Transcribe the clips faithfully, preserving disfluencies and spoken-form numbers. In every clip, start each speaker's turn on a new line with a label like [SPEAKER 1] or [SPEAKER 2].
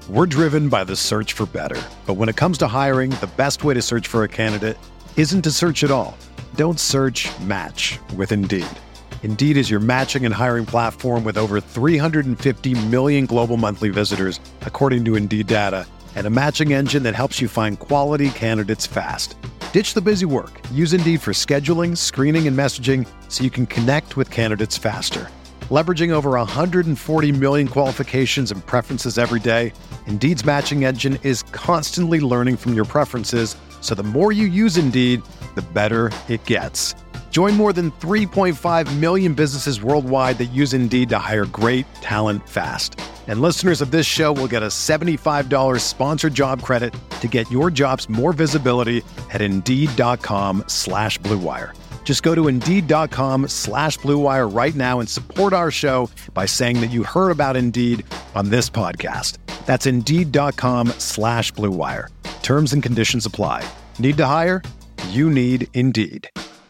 [SPEAKER 1] We're driven by the search for better. But when it comes to hiring, the best way to search for a candidate isn't to search at all. Don't search, match with Indeed. Indeed is your matching and hiring platform with over three hundred fifty million global monthly visitors, according to Indeed data, and a matching engine that helps you find quality candidates fast. Ditch the busy work. Use Indeed for scheduling, screening, and messaging so you can connect with candidates faster. Leveraging over one hundred forty million qualifications and preferences every day, Indeed's matching engine is constantly learning from your preferences, so the more you use Indeed, the better it gets. Join more than three point five million businesses worldwide that use Indeed to hire great talent fast. And listeners of this show will get a seventy-five dollars sponsored job credit to get your jobs more visibility at Indeed.com slash Blue Wire. Just go to Indeed.com slash Blue Wire right now and support our show by saying that you heard about Indeed on this podcast. That's Indeed.com slash Blue Wire. Terms and conditions apply. Need to hire? You need Indeed.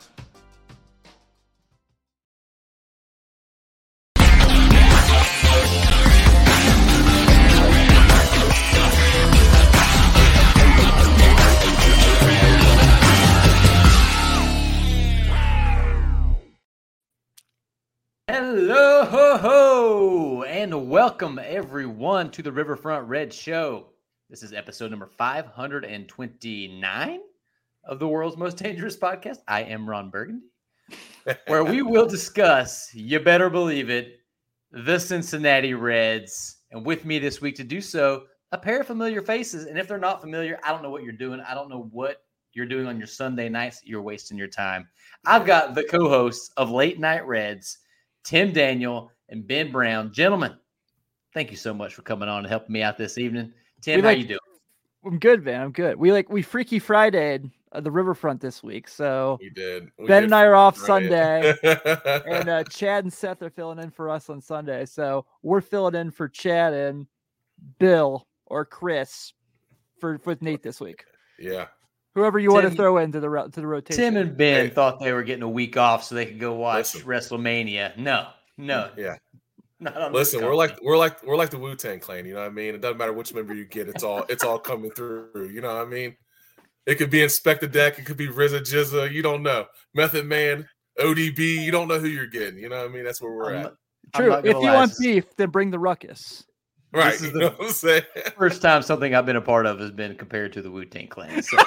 [SPEAKER 2] Hello, ho, ho, and welcome everyone to the Riverfront Red Show. This is episode number five hundred twenty-nine of the world's most dangerous podcast. I am Ron Burgundy, where we will discuss, you better believe it, the Cincinnati Reds. And with me this week to do so, a pair of familiar faces. And if they're not familiar, I don't know what you're doing. I don't know what you're doing on your Sunday nights. You're wasting your time. I've got the co-hosts of Late Night Reds, Tim Daniel and Ben Brown. Gentlemen, thank you so much for coming on and helping me out this evening. Tim,
[SPEAKER 3] we
[SPEAKER 2] how
[SPEAKER 3] like,
[SPEAKER 2] you doing?
[SPEAKER 3] I'm good, man. I'm good. We like we Freaky Friday'd uh, the Riverfront this week. So
[SPEAKER 4] we did. We
[SPEAKER 3] Ben
[SPEAKER 4] did
[SPEAKER 3] and I are off
[SPEAKER 4] Friday.
[SPEAKER 3] Sunday, and uh, Chad and Seth are filling in for us on Sunday. So we're filling in for Chad and Bill or Chris for with Nate this week.
[SPEAKER 4] Yeah.
[SPEAKER 3] Whoever you
[SPEAKER 2] Tim,
[SPEAKER 3] want to throw into the to the rotation.
[SPEAKER 2] Tim and Ben
[SPEAKER 4] Hey.
[SPEAKER 2] thought they were getting a week off so they could go watch
[SPEAKER 4] Listen.
[SPEAKER 2] WrestleMania. No, no.
[SPEAKER 4] Yeah.
[SPEAKER 2] Not on
[SPEAKER 4] Listen,
[SPEAKER 2] this
[SPEAKER 4] we're like
[SPEAKER 2] company.
[SPEAKER 4] we're like we're like the Wu-Tang Clan, you know what I mean? It doesn't matter which member you get, it's all it's all coming through, you know what I mean? It could be Inspector Deck, it could be R Z A Jizza, you don't know. Method Man, O D B, you don't know who you're getting, you know what I mean? That's where we're
[SPEAKER 2] I'm
[SPEAKER 4] at.
[SPEAKER 2] not- I'm
[SPEAKER 3] True.
[SPEAKER 2] not
[SPEAKER 3] If
[SPEAKER 2] gonna
[SPEAKER 3] you
[SPEAKER 2] lie,
[SPEAKER 3] want
[SPEAKER 2] this is
[SPEAKER 3] beef, then bring the ruckus.
[SPEAKER 4] Right.
[SPEAKER 2] is
[SPEAKER 4] You
[SPEAKER 2] the-
[SPEAKER 4] know what I'm saying?
[SPEAKER 2] the first time something I've been a part of has been compared to the Wu-Tang Clan. So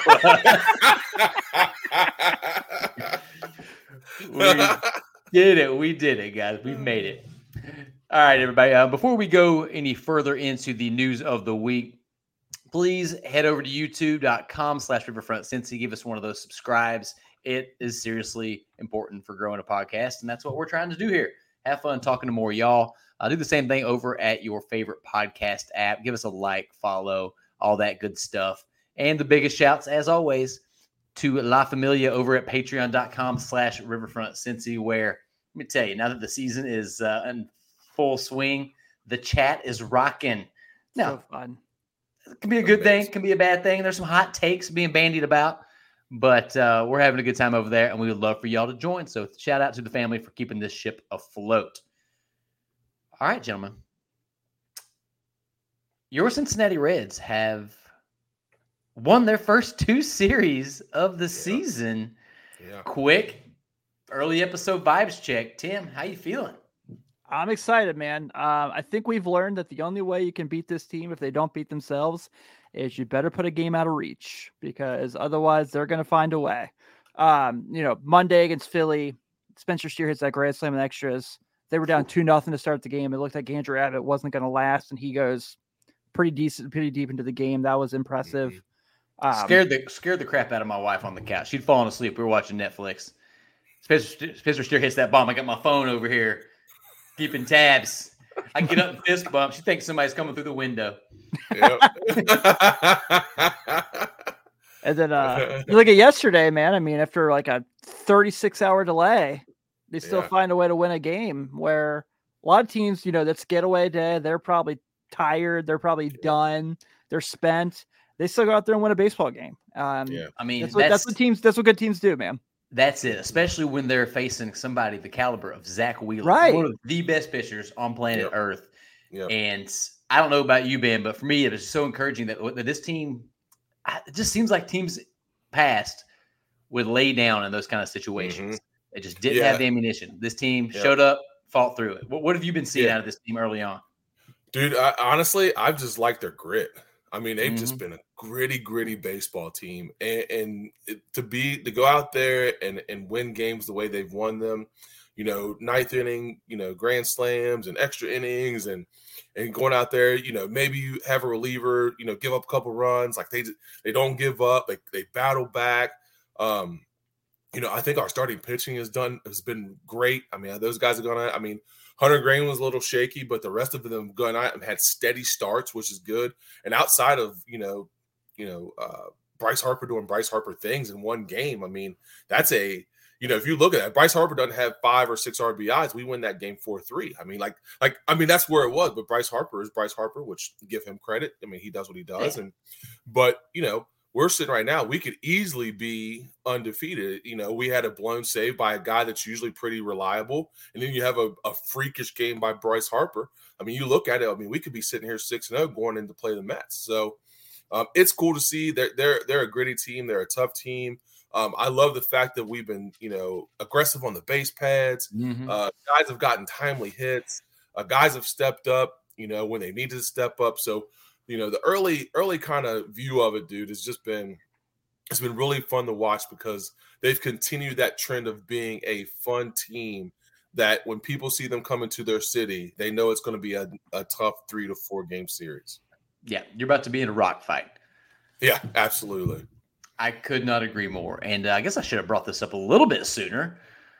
[SPEAKER 2] we did it. We did it, guys. We've made it. All right, everybody. Uh, before we go any further into the news of the week, please head over to youtube.com slash Riverfront Cincy. Give us one of those subscribes. It is seriously important for growing a podcast, and that's what we're trying to do here. Have fun talking to more y'all. Uh, do the same thing over at your favorite podcast app. Give us a like, follow, all that good stuff. And the biggest shouts, as always, to La Familia over at patreon.com slash Riverfront Cincy, where, let me tell you, now that the season is uh, in full swing, the chat is rocking. Now,
[SPEAKER 3] So fun.
[SPEAKER 2] it can be a good thing, can be a bad thing. There's some hot takes being bandied about, but uh, we're having a good time over there, and we would love for y'all to join. So shout out to the family for keeping this ship afloat. All right, gentlemen. Your Cincinnati Reds have won their first two series of the
[SPEAKER 4] Yeah.
[SPEAKER 2] season.
[SPEAKER 4] Yeah.
[SPEAKER 2] Quick, early episode vibes check. Tim, how you feeling?
[SPEAKER 3] I'm excited, man. Uh, I think we've learned that the only way you can beat this team if they don't beat themselves is you better put a game out of reach, because otherwise they're going to find a way. Um, you know, Monday against Philly, Spencer Steer hits that grand slam in extras. They were down two nothing to start the game. It looked like Andrew Abbott wasn't going to last, and he goes pretty decent, pretty deep into the game. That was impressive. Um,
[SPEAKER 2] scared the scared the crap out of my wife on the couch. She'd fallen asleep. We were watching Netflix. Spencer, Spencer Steer hits that bomb. I got my phone over here, keeping tabs. I get up and fist bump. She thinks somebody's coming through the window.
[SPEAKER 4] Yep.
[SPEAKER 3] And then uh, you look at yesterday, man. I mean, after like a thirty-six hour delay, they still
[SPEAKER 4] Yeah.
[SPEAKER 3] find a way to win a game where a lot of teams, you know, that's getaway day. They're probably tired. They're probably done. They're spent. They still go out there and win a baseball game. Um,
[SPEAKER 4] Yeah.
[SPEAKER 2] I mean,
[SPEAKER 3] that's what, that's what teams. That's what good teams do, man.
[SPEAKER 2] That's it, especially when they're facing somebody the caliber of Zach Wheeler,
[SPEAKER 3] Right.
[SPEAKER 2] one of the best pitchers on planet
[SPEAKER 4] Yep.
[SPEAKER 2] Earth.
[SPEAKER 4] Yep.
[SPEAKER 2] And I don't know about you, Ben, but for me, it was so encouraging that, that this team, it just seems like teams past would lay down in those kind of situations. Mm-hmm. They just didn't yeah. have the ammunition. This team yep. showed up, fought through it. What, what have you been seeing yeah. out of this team early on?
[SPEAKER 4] Dude, I, honestly, I've just liked their grit. I mean, they've mm-hmm. just been a gritty, gritty baseball team. And, and it, to be to go out there and, and win games the way they've won them, you know, ninth inning, you know, grand slams and extra innings and and going out there, you know, maybe you have a reliever, you know, give up a couple runs. Like they they don't give up. They they battle back. Um, you know, I think our starting pitching has done has been great. I mean, those guys are going to, I mean, Hunter Green was a little shaky, but the rest of them going out had steady starts, which is good. And outside of, you know, you know, uh, Bryce Harper doing Bryce Harper things in one game, I mean, that's a, you know, if you look at that, Bryce Harper doesn't have five or six R B Is. We win that game four three. I mean, like, like, I mean, that's where it was. But Bryce Harper is Bryce Harper, which give him credit. I mean, he does what he does. And, but, you know, we're sitting right now, we could easily be undefeated. You know, we had a blown save by a guy that's usually pretty reliable. And then you have a, a freakish game by Bryce Harper. I mean, you look at it, I mean, we could be sitting here six and oh going in to play the Mets. So um, it's cool to see. They're, they're, they're a gritty team. They're a tough team. Um, I love the fact that we've been, you know, aggressive on the base pads. Mm-hmm. Uh, guys have gotten timely hits. Uh, guys have stepped up, you know, when they needed to step up. So, you know, the early, early kind of view of it, dude, has just been, it's been really fun to watch because they've continued that trend of being a fun team that when people see them come into their city, they know it's going to be a, a tough three to four game series.
[SPEAKER 2] Yeah. You're about to be in a rock fight.
[SPEAKER 4] Yeah, absolutely.
[SPEAKER 2] I could not agree more. And uh, I guess I should have brought this up a little bit sooner.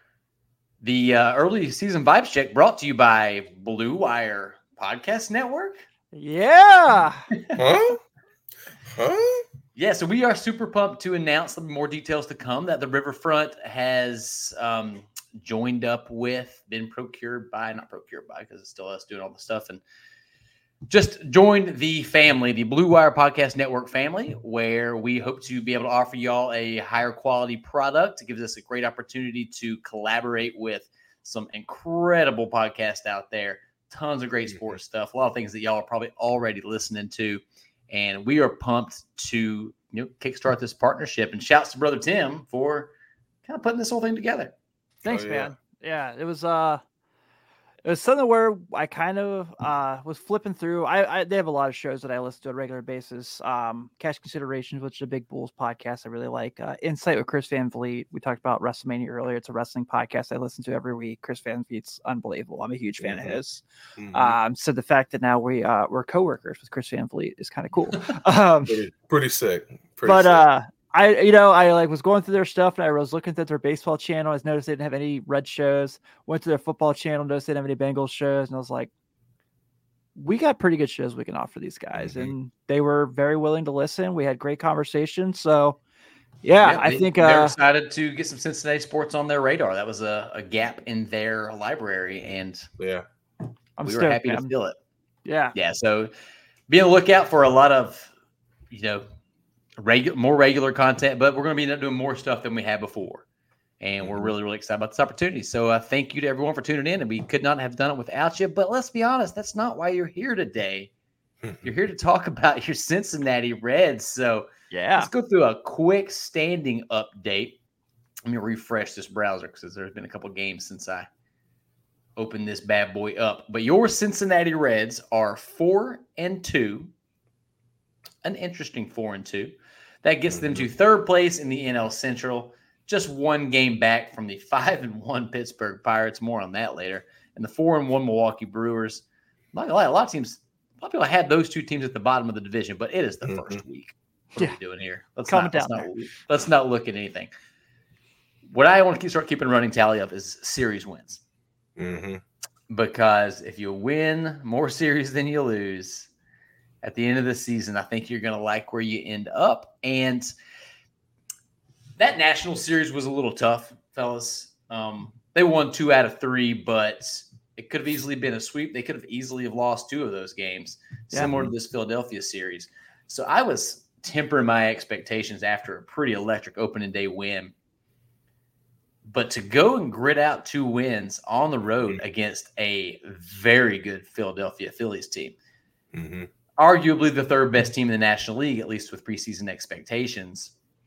[SPEAKER 2] The uh, early season vibes check brought to you by Blue Wire Podcast Network.
[SPEAKER 3] Yeah.
[SPEAKER 4] Huh? Huh?
[SPEAKER 2] Yeah, so we are super pumped to announce some more details to come that the Riverfront has um, joined up with, been procured by, not procured by, because it's still us doing all the stuff, and just joined the family, the Blue Wire Podcast Network family, where we hope to be able to offer y'all a higher quality product. It gives us a great opportunity to collaborate with some incredible podcasts out there. Tons of great sports stuff, a lot of things that y'all are probably already listening to. And we are pumped to, you know, kickstart this partnership. And shouts to Brother Tim for kind of putting this whole thing together.
[SPEAKER 3] Thanks, oh, yeah. man. Yeah, it was uh it was something where I kind of uh, was flipping through. I, I they have a lot of shows that I listen to on a regular basis. Um, Cash Considerations, which is a Big Bulls podcast I really like. Uh, Insight with Chris Van Vliet. We talked about WrestleMania earlier. It's a wrestling podcast I listen to every week. Chris Van Vliet's unbelievable. I'm a huge fan mm-hmm. of his. Mm-hmm. Um, so the fact that now we uh, we're coworkers with Chris Van Vliet is kind of cool. Um,
[SPEAKER 4] pretty, pretty sick. Pretty
[SPEAKER 3] but
[SPEAKER 4] sick.
[SPEAKER 3] uh. I, you know, I like was going through their stuff and I was looking at their baseball channel. I noticed they didn't have any Red shows. Went to their football channel, noticed they didn't have any Bengals shows. And I was like, we got pretty good shows we can offer these guys. Mm-hmm. And they were very willing to listen. We had great conversations. So, yeah, yeah I
[SPEAKER 2] they,
[SPEAKER 3] think
[SPEAKER 2] they're
[SPEAKER 3] uh,
[SPEAKER 2] excited to get some Cincinnati sports on their radar. That was a, a gap in their library. And
[SPEAKER 4] yeah,
[SPEAKER 3] I'm
[SPEAKER 2] we
[SPEAKER 3] stoked,
[SPEAKER 2] were happy
[SPEAKER 3] man.
[SPEAKER 2] to fill it.
[SPEAKER 3] Yeah.
[SPEAKER 2] Yeah. So be on the lookout for a lot of, you know, Regular, more regular content, but we're going to be doing more stuff than we had before. And we're really, really excited about this opportunity. So uh, thank you to everyone for tuning in. And we could not have done it without you. But let's be honest, that's not why you're here today. You're here to talk about your Cincinnati Reds. So
[SPEAKER 3] yeah,
[SPEAKER 2] let's go through a quick standing update. Let me refresh this browser because there's been a couple games since I opened this bad boy up. But your Cincinnati Reds are four and two. An interesting four and two. That gets them to third place in the N L Central, just one game back from the five and one Pittsburgh Pirates. More on that later. And the four and one Milwaukee Brewers. Not gonna lie, a lot of teams, a lot of people had those two teams at the bottom of the division, but it is the mm-hmm. first week. What yeah. are we doing here? Let's
[SPEAKER 3] Calm
[SPEAKER 2] not,
[SPEAKER 3] down
[SPEAKER 2] let's not, let's not look at anything. What I want to keep, start keeping running tally of is series wins.
[SPEAKER 4] Mm-hmm.
[SPEAKER 2] Because if you win more series than you lose, at the end of the season, I think you're going to like where you end up. And that national series was a little tough, fellas. Um, they won two out of three, but it could have easily been a sweep. They could have easily have lost two of those games, yeah. similar to this Philadelphia series. So I was tempering my expectations after a pretty electric opening day win. But to go and grit out two wins on the road against a very good Philadelphia Phillies team,
[SPEAKER 4] Mm-hmm.
[SPEAKER 2] Arguably the third best team in the National League, at least with preseason expectations,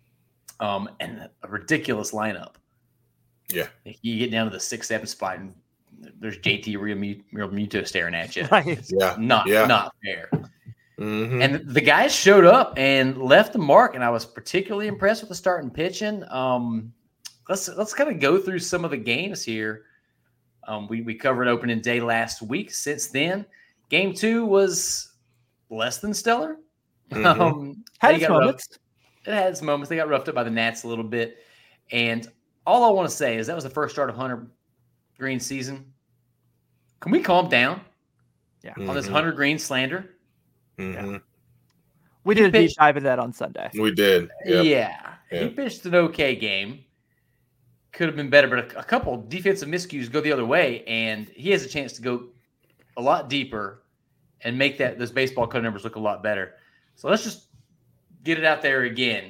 [SPEAKER 2] um, and a ridiculous lineup.
[SPEAKER 4] Yeah.
[SPEAKER 2] You get down to the six, seven spot, and there's J T Realmuto staring at you.
[SPEAKER 3] Right.
[SPEAKER 2] It's
[SPEAKER 4] Yeah.
[SPEAKER 2] not,
[SPEAKER 4] Yeah.
[SPEAKER 2] not fair.
[SPEAKER 4] Mm-hmm.
[SPEAKER 2] And the guys showed up and left the mark, and I was particularly impressed with the starting pitching. Um, let's let's kind of go through some of the games here. Um, we, we covered opening day last week. Since then, game two was less than stellar.
[SPEAKER 4] Mm-hmm.
[SPEAKER 2] Um,
[SPEAKER 3] Had
[SPEAKER 2] they
[SPEAKER 3] its
[SPEAKER 2] got
[SPEAKER 3] moments.
[SPEAKER 2] roughed- it had its moments. They got roughed up by the Nats a little bit. And all I want to say is that was the first start of Hunter Green's season. Can we calm down
[SPEAKER 3] Yeah.
[SPEAKER 2] on this
[SPEAKER 4] Mhm.
[SPEAKER 2] Hunter Green slander?
[SPEAKER 4] Mm-hmm.
[SPEAKER 3] We did a deep
[SPEAKER 2] pitched-
[SPEAKER 3] dive into that on Sunday.
[SPEAKER 4] We did. Yep.
[SPEAKER 2] Yeah. He
[SPEAKER 4] Yeah.
[SPEAKER 2] pitched an okay game. Could have been better, but a, a couple defensive miscues go the other way, and he has a chance to go a lot deeper and make that those baseball code numbers look a lot better. So let's just get it out there again.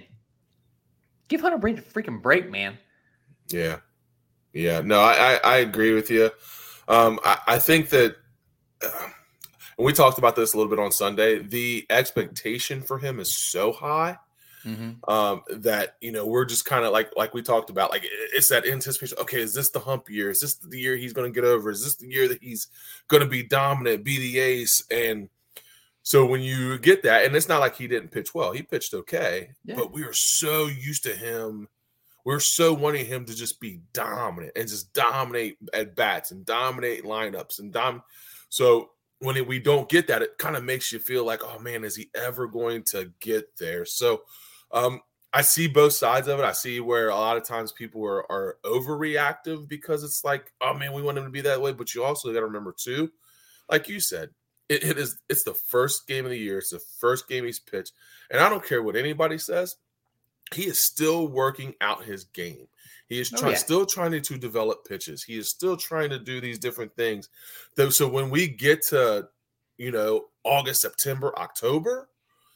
[SPEAKER 2] Give Hunter Green a freaking break, man.
[SPEAKER 4] Yeah. Yeah. No, I, I, I agree with you. Um, I, I think that uh, and we talked about this a little bit on Sunday. The expectation for him is so high
[SPEAKER 2] Mm-hmm.
[SPEAKER 4] um, that, you know, we're just kind of like, like we talked about, like it's that anticipation. Okay, is this the hump year? Is this the year he's going to get over? Is this the year that he's going to be dominant, be the ace? And so when you get that, and it's not like he didn't pitch well, he pitched okay,
[SPEAKER 2] Yeah.
[SPEAKER 4] but we are so used to him. We're so wanting him to just be dominant and just dominate at bats and dominate lineups and dom. So when we don't get that, it kind of makes you feel like, oh man, is he ever going to get there? So um, I see both sides of it. I see where a lot of times people are, are overreactive because it's like, oh man, we want him to be that way. But you also got to remember too, like you said, it, it is it's the first game of the year. It's the first game he's pitched, and I don't care what anybody says. He is still working out his game. He is
[SPEAKER 2] Oh,
[SPEAKER 4] try,
[SPEAKER 2] yeah.
[SPEAKER 4] still trying to, to develop pitches. He is still trying to do these different things. Though, so when we get to, you know, August, September, October,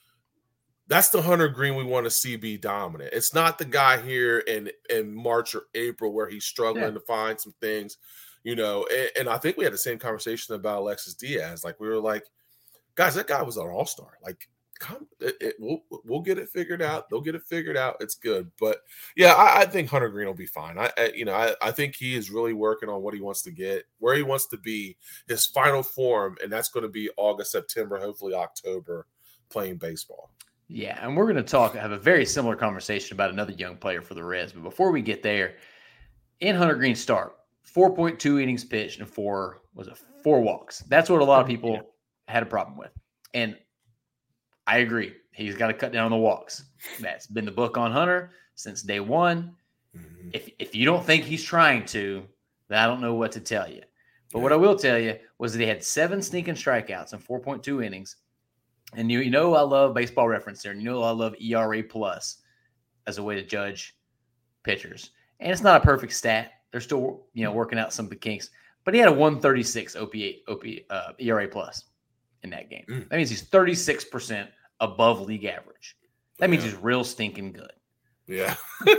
[SPEAKER 4] that's the Hunter Green we want to see be dominant. It's not the guy here in, in March or April where he's struggling
[SPEAKER 2] Yeah.
[SPEAKER 4] to find some things, you know. And, and I think we had the same conversation about Alexis Diaz. Like, we were like, guys, that guy was an all-star. Like, come, it, it, we'll we'll get it figured out. They'll get it figured out. It's good. But yeah, I, I think Hunter Green will be fine. I, I you know, I, I think he is really working on what he wants to get, where he wants to be, his final form, and that's going to be August, September, hopefully October, playing baseball.
[SPEAKER 2] Yeah, and we're going to talk, have a very similar conversation about another young player for the Reds. But before we get there, in Hunter Green's start, four point two innings pitched and four, was it four walks? That's what a lot of people
[SPEAKER 3] Yeah.
[SPEAKER 2] had a problem with. And I agree. He's got to cut down on the walks. That's been the book on Hunter since day one.
[SPEAKER 4] Mm-hmm.
[SPEAKER 2] If if you don't think he's trying to, then I don't know what to tell you. But what I will tell you was that he had seven sneaking strikeouts in four point two innings. And you, you know I love Baseball Reference there, and you know I love E R A plus as a way to judge pitchers. And it's not a perfect stat. They're still, you know, working out some of the kinks. But he had a one thirty-six O P, O P, uh, E R A plus in that game.
[SPEAKER 4] Mm.
[SPEAKER 2] That means he's thirty-six percent above league average. That means
[SPEAKER 4] Yeah.
[SPEAKER 2] he's real stinking good.
[SPEAKER 4] Yeah.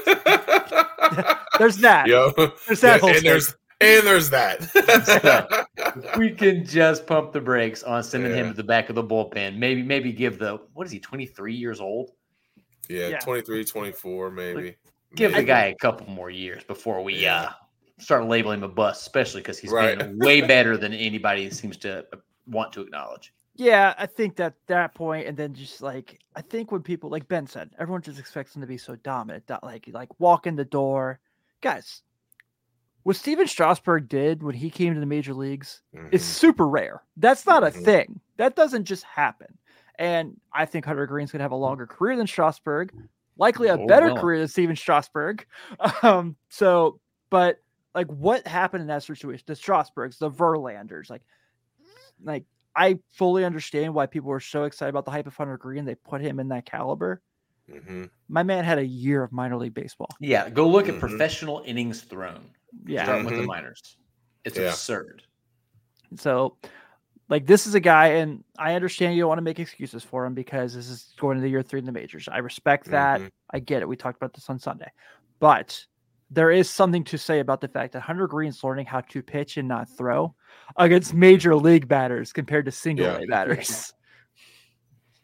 [SPEAKER 3] There's that.
[SPEAKER 4] Yo.
[SPEAKER 3] There's that whole
[SPEAKER 4] and
[SPEAKER 3] thing.
[SPEAKER 4] there's and there's that.
[SPEAKER 2] We can just pump the brakes on sending him
[SPEAKER 4] Yeah.
[SPEAKER 2] to the back of the bullpen. Maybe, maybe give the, what is he, twenty-three years old?
[SPEAKER 4] yeah,
[SPEAKER 3] Yeah.
[SPEAKER 4] twenty-three, twenty-four, maybe.
[SPEAKER 2] Give the
[SPEAKER 4] Maybe.
[SPEAKER 2] guy a couple more years before we
[SPEAKER 4] Yeah.
[SPEAKER 2] uh, start labeling him a bust, especially because he's
[SPEAKER 4] Right.
[SPEAKER 2] been way better than anybody seems to want to acknowledge.
[SPEAKER 3] Yeah, I think that that point, and then just like I think when people, like Ben said, everyone just expects him to be so dominant, that like like walk in the door, guys. What Steven Strasburg did when he came to the major leagues is
[SPEAKER 4] Mhm.
[SPEAKER 3] super rare. That's not a
[SPEAKER 4] Mhm.
[SPEAKER 3] thing. That doesn't just happen. And I think Hunter Green's gonna have a longer career than Strasburg, likely a
[SPEAKER 2] Oh,
[SPEAKER 3] better
[SPEAKER 2] well.
[SPEAKER 3] career than Steven Strasburg. Um, so, but like what happened in that situation? The Strasburgs, the Verlanders, like, like I fully understand why people were so excited about the hype of Hunter Green. They put him in that caliber.
[SPEAKER 4] Mhm.
[SPEAKER 3] My man had a year of minor league baseball.
[SPEAKER 2] Yeah, go look at
[SPEAKER 4] Mhm.
[SPEAKER 2] professional innings thrown.
[SPEAKER 3] Yeah.
[SPEAKER 2] Starting with the
[SPEAKER 4] Mhm.
[SPEAKER 2] minors. It's
[SPEAKER 4] Yeah.
[SPEAKER 2] absurd.
[SPEAKER 3] So, like, this is a guy, and I understand you don't want to make excuses for him because this is going to the year three in the majors. I respect that.
[SPEAKER 4] Mhm.
[SPEAKER 3] I get it. We talked about this on Sunday. But there is something to say about the fact that Hunter Green's learning how to pitch and not throw against major league batters compared to single
[SPEAKER 4] Yeah.
[SPEAKER 3] A batters.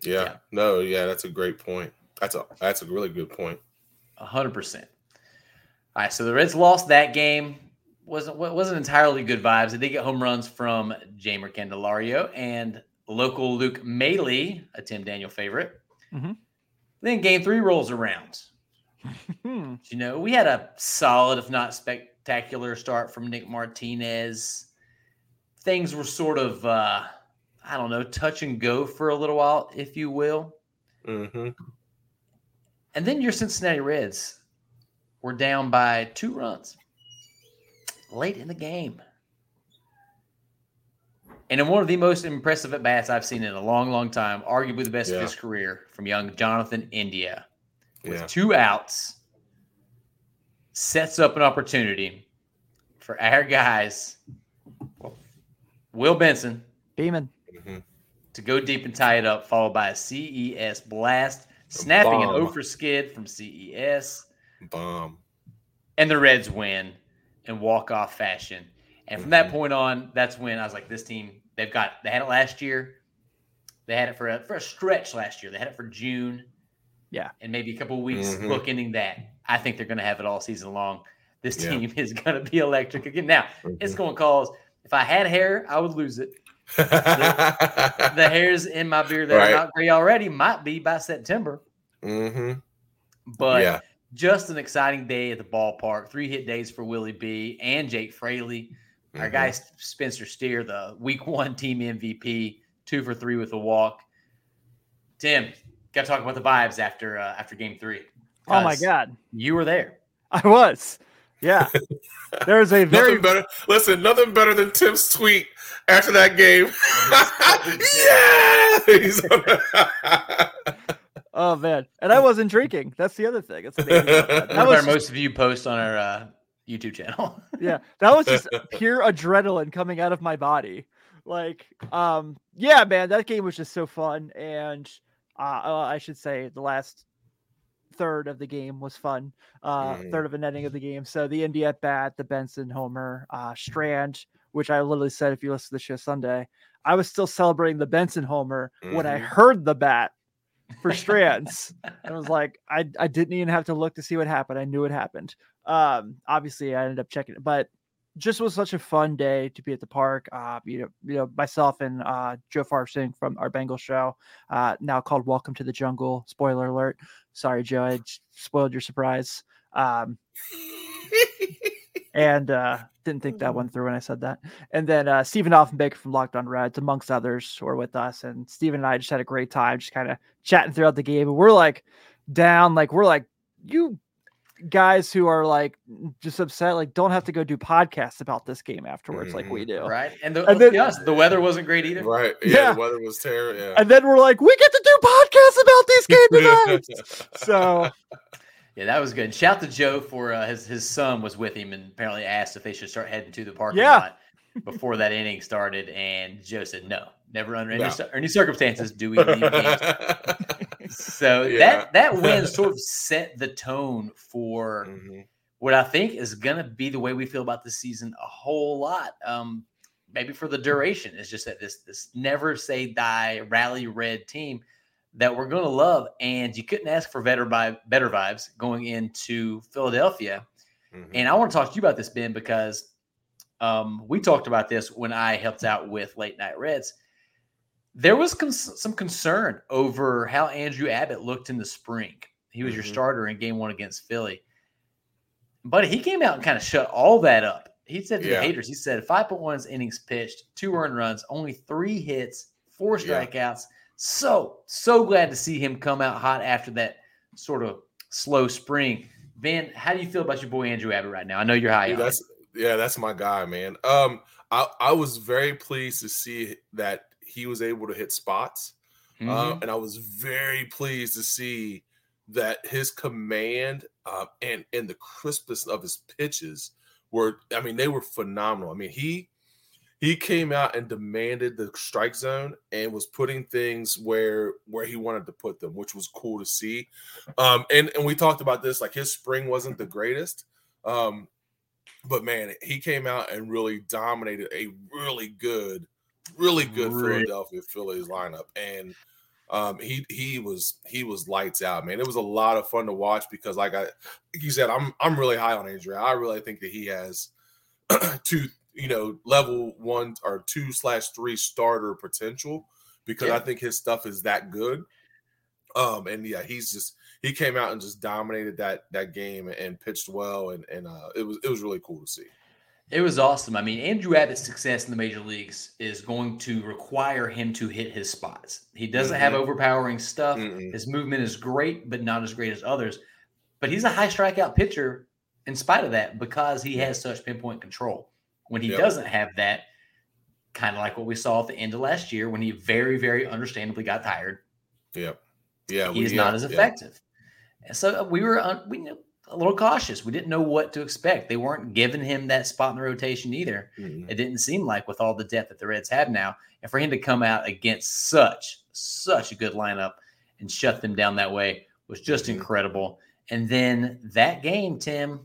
[SPEAKER 4] Yeah.
[SPEAKER 2] yeah.
[SPEAKER 4] No, yeah, that's a great point. That's a that's a really good point.
[SPEAKER 2] A hundred percent. All right, so the Reds lost that game. wasn't wasn't entirely good vibes. They did get home runs from Jeimer Candelario and local Luke Maile, a Tim Daniel favorite.
[SPEAKER 3] Mm-hmm.
[SPEAKER 2] Then game three rolls around. You know, we had a solid, if not spectacular, start from Nick Martinez. Things were sort of, uh, I don't know, touch and go for a little while, if you will.
[SPEAKER 4] Mm-hmm.
[SPEAKER 2] And then your Cincinnati Reds were down by two runs late in the game. And in one of the most impressive at-bats I've seen in a long, long time, arguably the best
[SPEAKER 4] yeah.
[SPEAKER 2] of his career, from young Jonathan India, with
[SPEAKER 4] Yeah.
[SPEAKER 2] two outs, sets up an opportunity for our guys, Will Benson,
[SPEAKER 3] Beeman,
[SPEAKER 4] Mm-hmm.
[SPEAKER 2] to go deep and tie it up, followed by a C E S blast, snapping an
[SPEAKER 4] Bomb.
[SPEAKER 2] oh for skid from C E S.
[SPEAKER 4] Bomb.
[SPEAKER 2] And the Reds win in walk-off fashion. And from that point on, that's when I was like, this team, they've got, they had it last year. They had it for a, for a stretch last year. They had it for June.
[SPEAKER 3] Yeah.
[SPEAKER 2] And maybe a couple of weeks
[SPEAKER 4] Mhm.
[SPEAKER 2] bookending that. I think they're going to have it all season long. This
[SPEAKER 4] Yeah.
[SPEAKER 2] team is going to be electric again. Now,
[SPEAKER 4] Mhm.
[SPEAKER 2] it's going to cause, if I had hair, I would lose it. The hairs in my beard that
[SPEAKER 4] Right.
[SPEAKER 2] are not gray already might be by September.
[SPEAKER 4] mm-hmm.
[SPEAKER 2] But
[SPEAKER 4] Yeah.
[SPEAKER 2] just an exciting day at the ballpark. Three hit days for Willie B and Jake Fraley. Our
[SPEAKER 4] Mhm.
[SPEAKER 2] guy Spencer Steer, the week one team M V P, two for three with a walk. Tim, got to talk about the vibes after uh, after game three.
[SPEAKER 3] oh my
[SPEAKER 2] 'Cause
[SPEAKER 3] God,
[SPEAKER 2] you were there.
[SPEAKER 3] I was. Yeah, there was a very
[SPEAKER 4] Nothing better. Listen, nothing better than Tim's tweet after that game. yeah. He's
[SPEAKER 3] oh man, and I wasn't drinking. That's the other thing. It's amazing. That,
[SPEAKER 2] One
[SPEAKER 3] that
[SPEAKER 2] of
[SPEAKER 3] was
[SPEAKER 2] our
[SPEAKER 3] just-
[SPEAKER 2] most viewed posts on our uh, YouTube channel.
[SPEAKER 3] yeah, that was just pure adrenaline coming out of my body. Like, um, yeah, man, that game was just so fun, and uh, uh, I should say the last third of the game was fun. Uh,
[SPEAKER 4] Mhm.
[SPEAKER 3] third of an inning of the game. So the Indy at bat, the Benson homer, uh, Strand, which I literally said if you listen to the show Sunday, I was still celebrating the Benson homer when I
[SPEAKER 4] Mhm.
[SPEAKER 3] heard the bat for Strands. I was like, I I didn't even have to look to see what happened. I knew it happened. Um, obviously I ended up checking it, but just was such a fun day to be at the park. Uh, you know, you know, myself and uh, Joe Farsing from our Bengal show, uh, now called Welcome to the Jungle. Spoiler alert. Sorry, Joe, I j- spoiled your surprise. Um, and uh, didn't think that one through when I said that. And then uh, Stephen Offenbaker from Locked On Reds, amongst others, were with us. And Stephen and I just had a great time, just kind of chatting throughout the game. And we're like down, like we're like, you guys who are like just upset, like don't have to go do podcasts about this game afterwards, like we do.
[SPEAKER 2] Right. And, the,
[SPEAKER 3] And
[SPEAKER 2] let's
[SPEAKER 3] then-
[SPEAKER 2] be honest, the weather wasn't great either.
[SPEAKER 4] right. Yeah,
[SPEAKER 3] Yeah.
[SPEAKER 4] The weather was terrible. Yeah.
[SPEAKER 3] And then we're like, we get to do podcasts about this game tonight. So
[SPEAKER 2] Yeah, that was good. Shout to Joe for uh, his his son was with him and apparently asked if they should start heading to the parking
[SPEAKER 3] Yeah.
[SPEAKER 2] lot before that inning started, and Joe said no, never under any,
[SPEAKER 4] No.
[SPEAKER 2] cir- any circumstances do we leave games. So
[SPEAKER 4] Yeah.
[SPEAKER 2] that that win sort of set the tone for
[SPEAKER 4] Mhm.
[SPEAKER 2] what I think is going to be the way we feel about this season a whole lot. Um, maybe for the duration, it's just that this this never say die rally red team that we're going to love, and you couldn't ask for better vibe, better vibes going into Philadelphia.
[SPEAKER 4] Mhm.
[SPEAKER 2] And I want to talk to you about this, Ben, because um, we talked about this when I helped out with Late Night Reds. There was cons- some concern over how Andrew Abbott looked in the spring. He was your
[SPEAKER 4] Mhm.
[SPEAKER 2] starter in game one against Philly. But he came out and kind of shut all that up. He said to
[SPEAKER 4] Yeah.
[SPEAKER 2] the haters, he said five point one innings pitched, two earned runs, only three hits, four
[SPEAKER 4] Yeah.
[SPEAKER 2] strikeouts. So, so glad to see him come out hot after that sort of slow spring. Ben, how do you feel about your boy Andrew Abbott right now? I know you're high
[SPEAKER 4] Dude,
[SPEAKER 2] on him.
[SPEAKER 4] that's yeah, that's my guy, man. Um, I I was very pleased to see that he was able to hit spots, uh,
[SPEAKER 2] Mhm.
[SPEAKER 4] and I was very pleased to see that his command uh, and and the crispness of his pitches were. I mean, they were phenomenal. I mean, he he came out and demanded the strike zone and was putting things where where he wanted to put them, which was cool to see. Um, and and we talked about this, like his spring wasn't the greatest. Um, But man, he came out and really dominated a really good, really good
[SPEAKER 2] Really?
[SPEAKER 4] Philadelphia Phillies lineup. And Um, he he was he was lights out, man. It was a lot of fun to watch because, like I, like you said, I'm I'm really high on Adrian. I really think that he has two, you know, level one or two slash three starter potential because
[SPEAKER 2] Yeah.
[SPEAKER 4] I think his stuff is that good. Um, and yeah, he's just he came out and just dominated that that game and pitched well, and and uh, it was it was really cool to see.
[SPEAKER 2] It was awesome. I mean, Andrew Abbott's success in the major leagues is going to require him to hit his spots. He doesn't
[SPEAKER 4] Mhm.
[SPEAKER 2] have overpowering stuff.
[SPEAKER 4] Mm-mm.
[SPEAKER 2] His movement is great, but not as great as others. But he's a high strikeout pitcher in spite of that because he has such pinpoint control. When he
[SPEAKER 4] Yep.
[SPEAKER 2] doesn't have that, kind of like what we saw at the end of last year when he very, very understandably got tired,
[SPEAKER 4] Yep. Yeah,
[SPEAKER 2] he's
[SPEAKER 4] we,
[SPEAKER 2] not
[SPEAKER 4] yeah,
[SPEAKER 2] as
[SPEAKER 4] yeah.
[SPEAKER 2] effective. And so we were un- we knew a little cautious. We didn't know what to expect. They weren't giving him that spot in the rotation either.
[SPEAKER 4] Mm-mm.
[SPEAKER 2] It didn't seem like with all the depth that the Reds have now. And for him to come out against such, such a good lineup and shut them down that way was just
[SPEAKER 4] Mhm.
[SPEAKER 2] incredible. And then that game, Tim,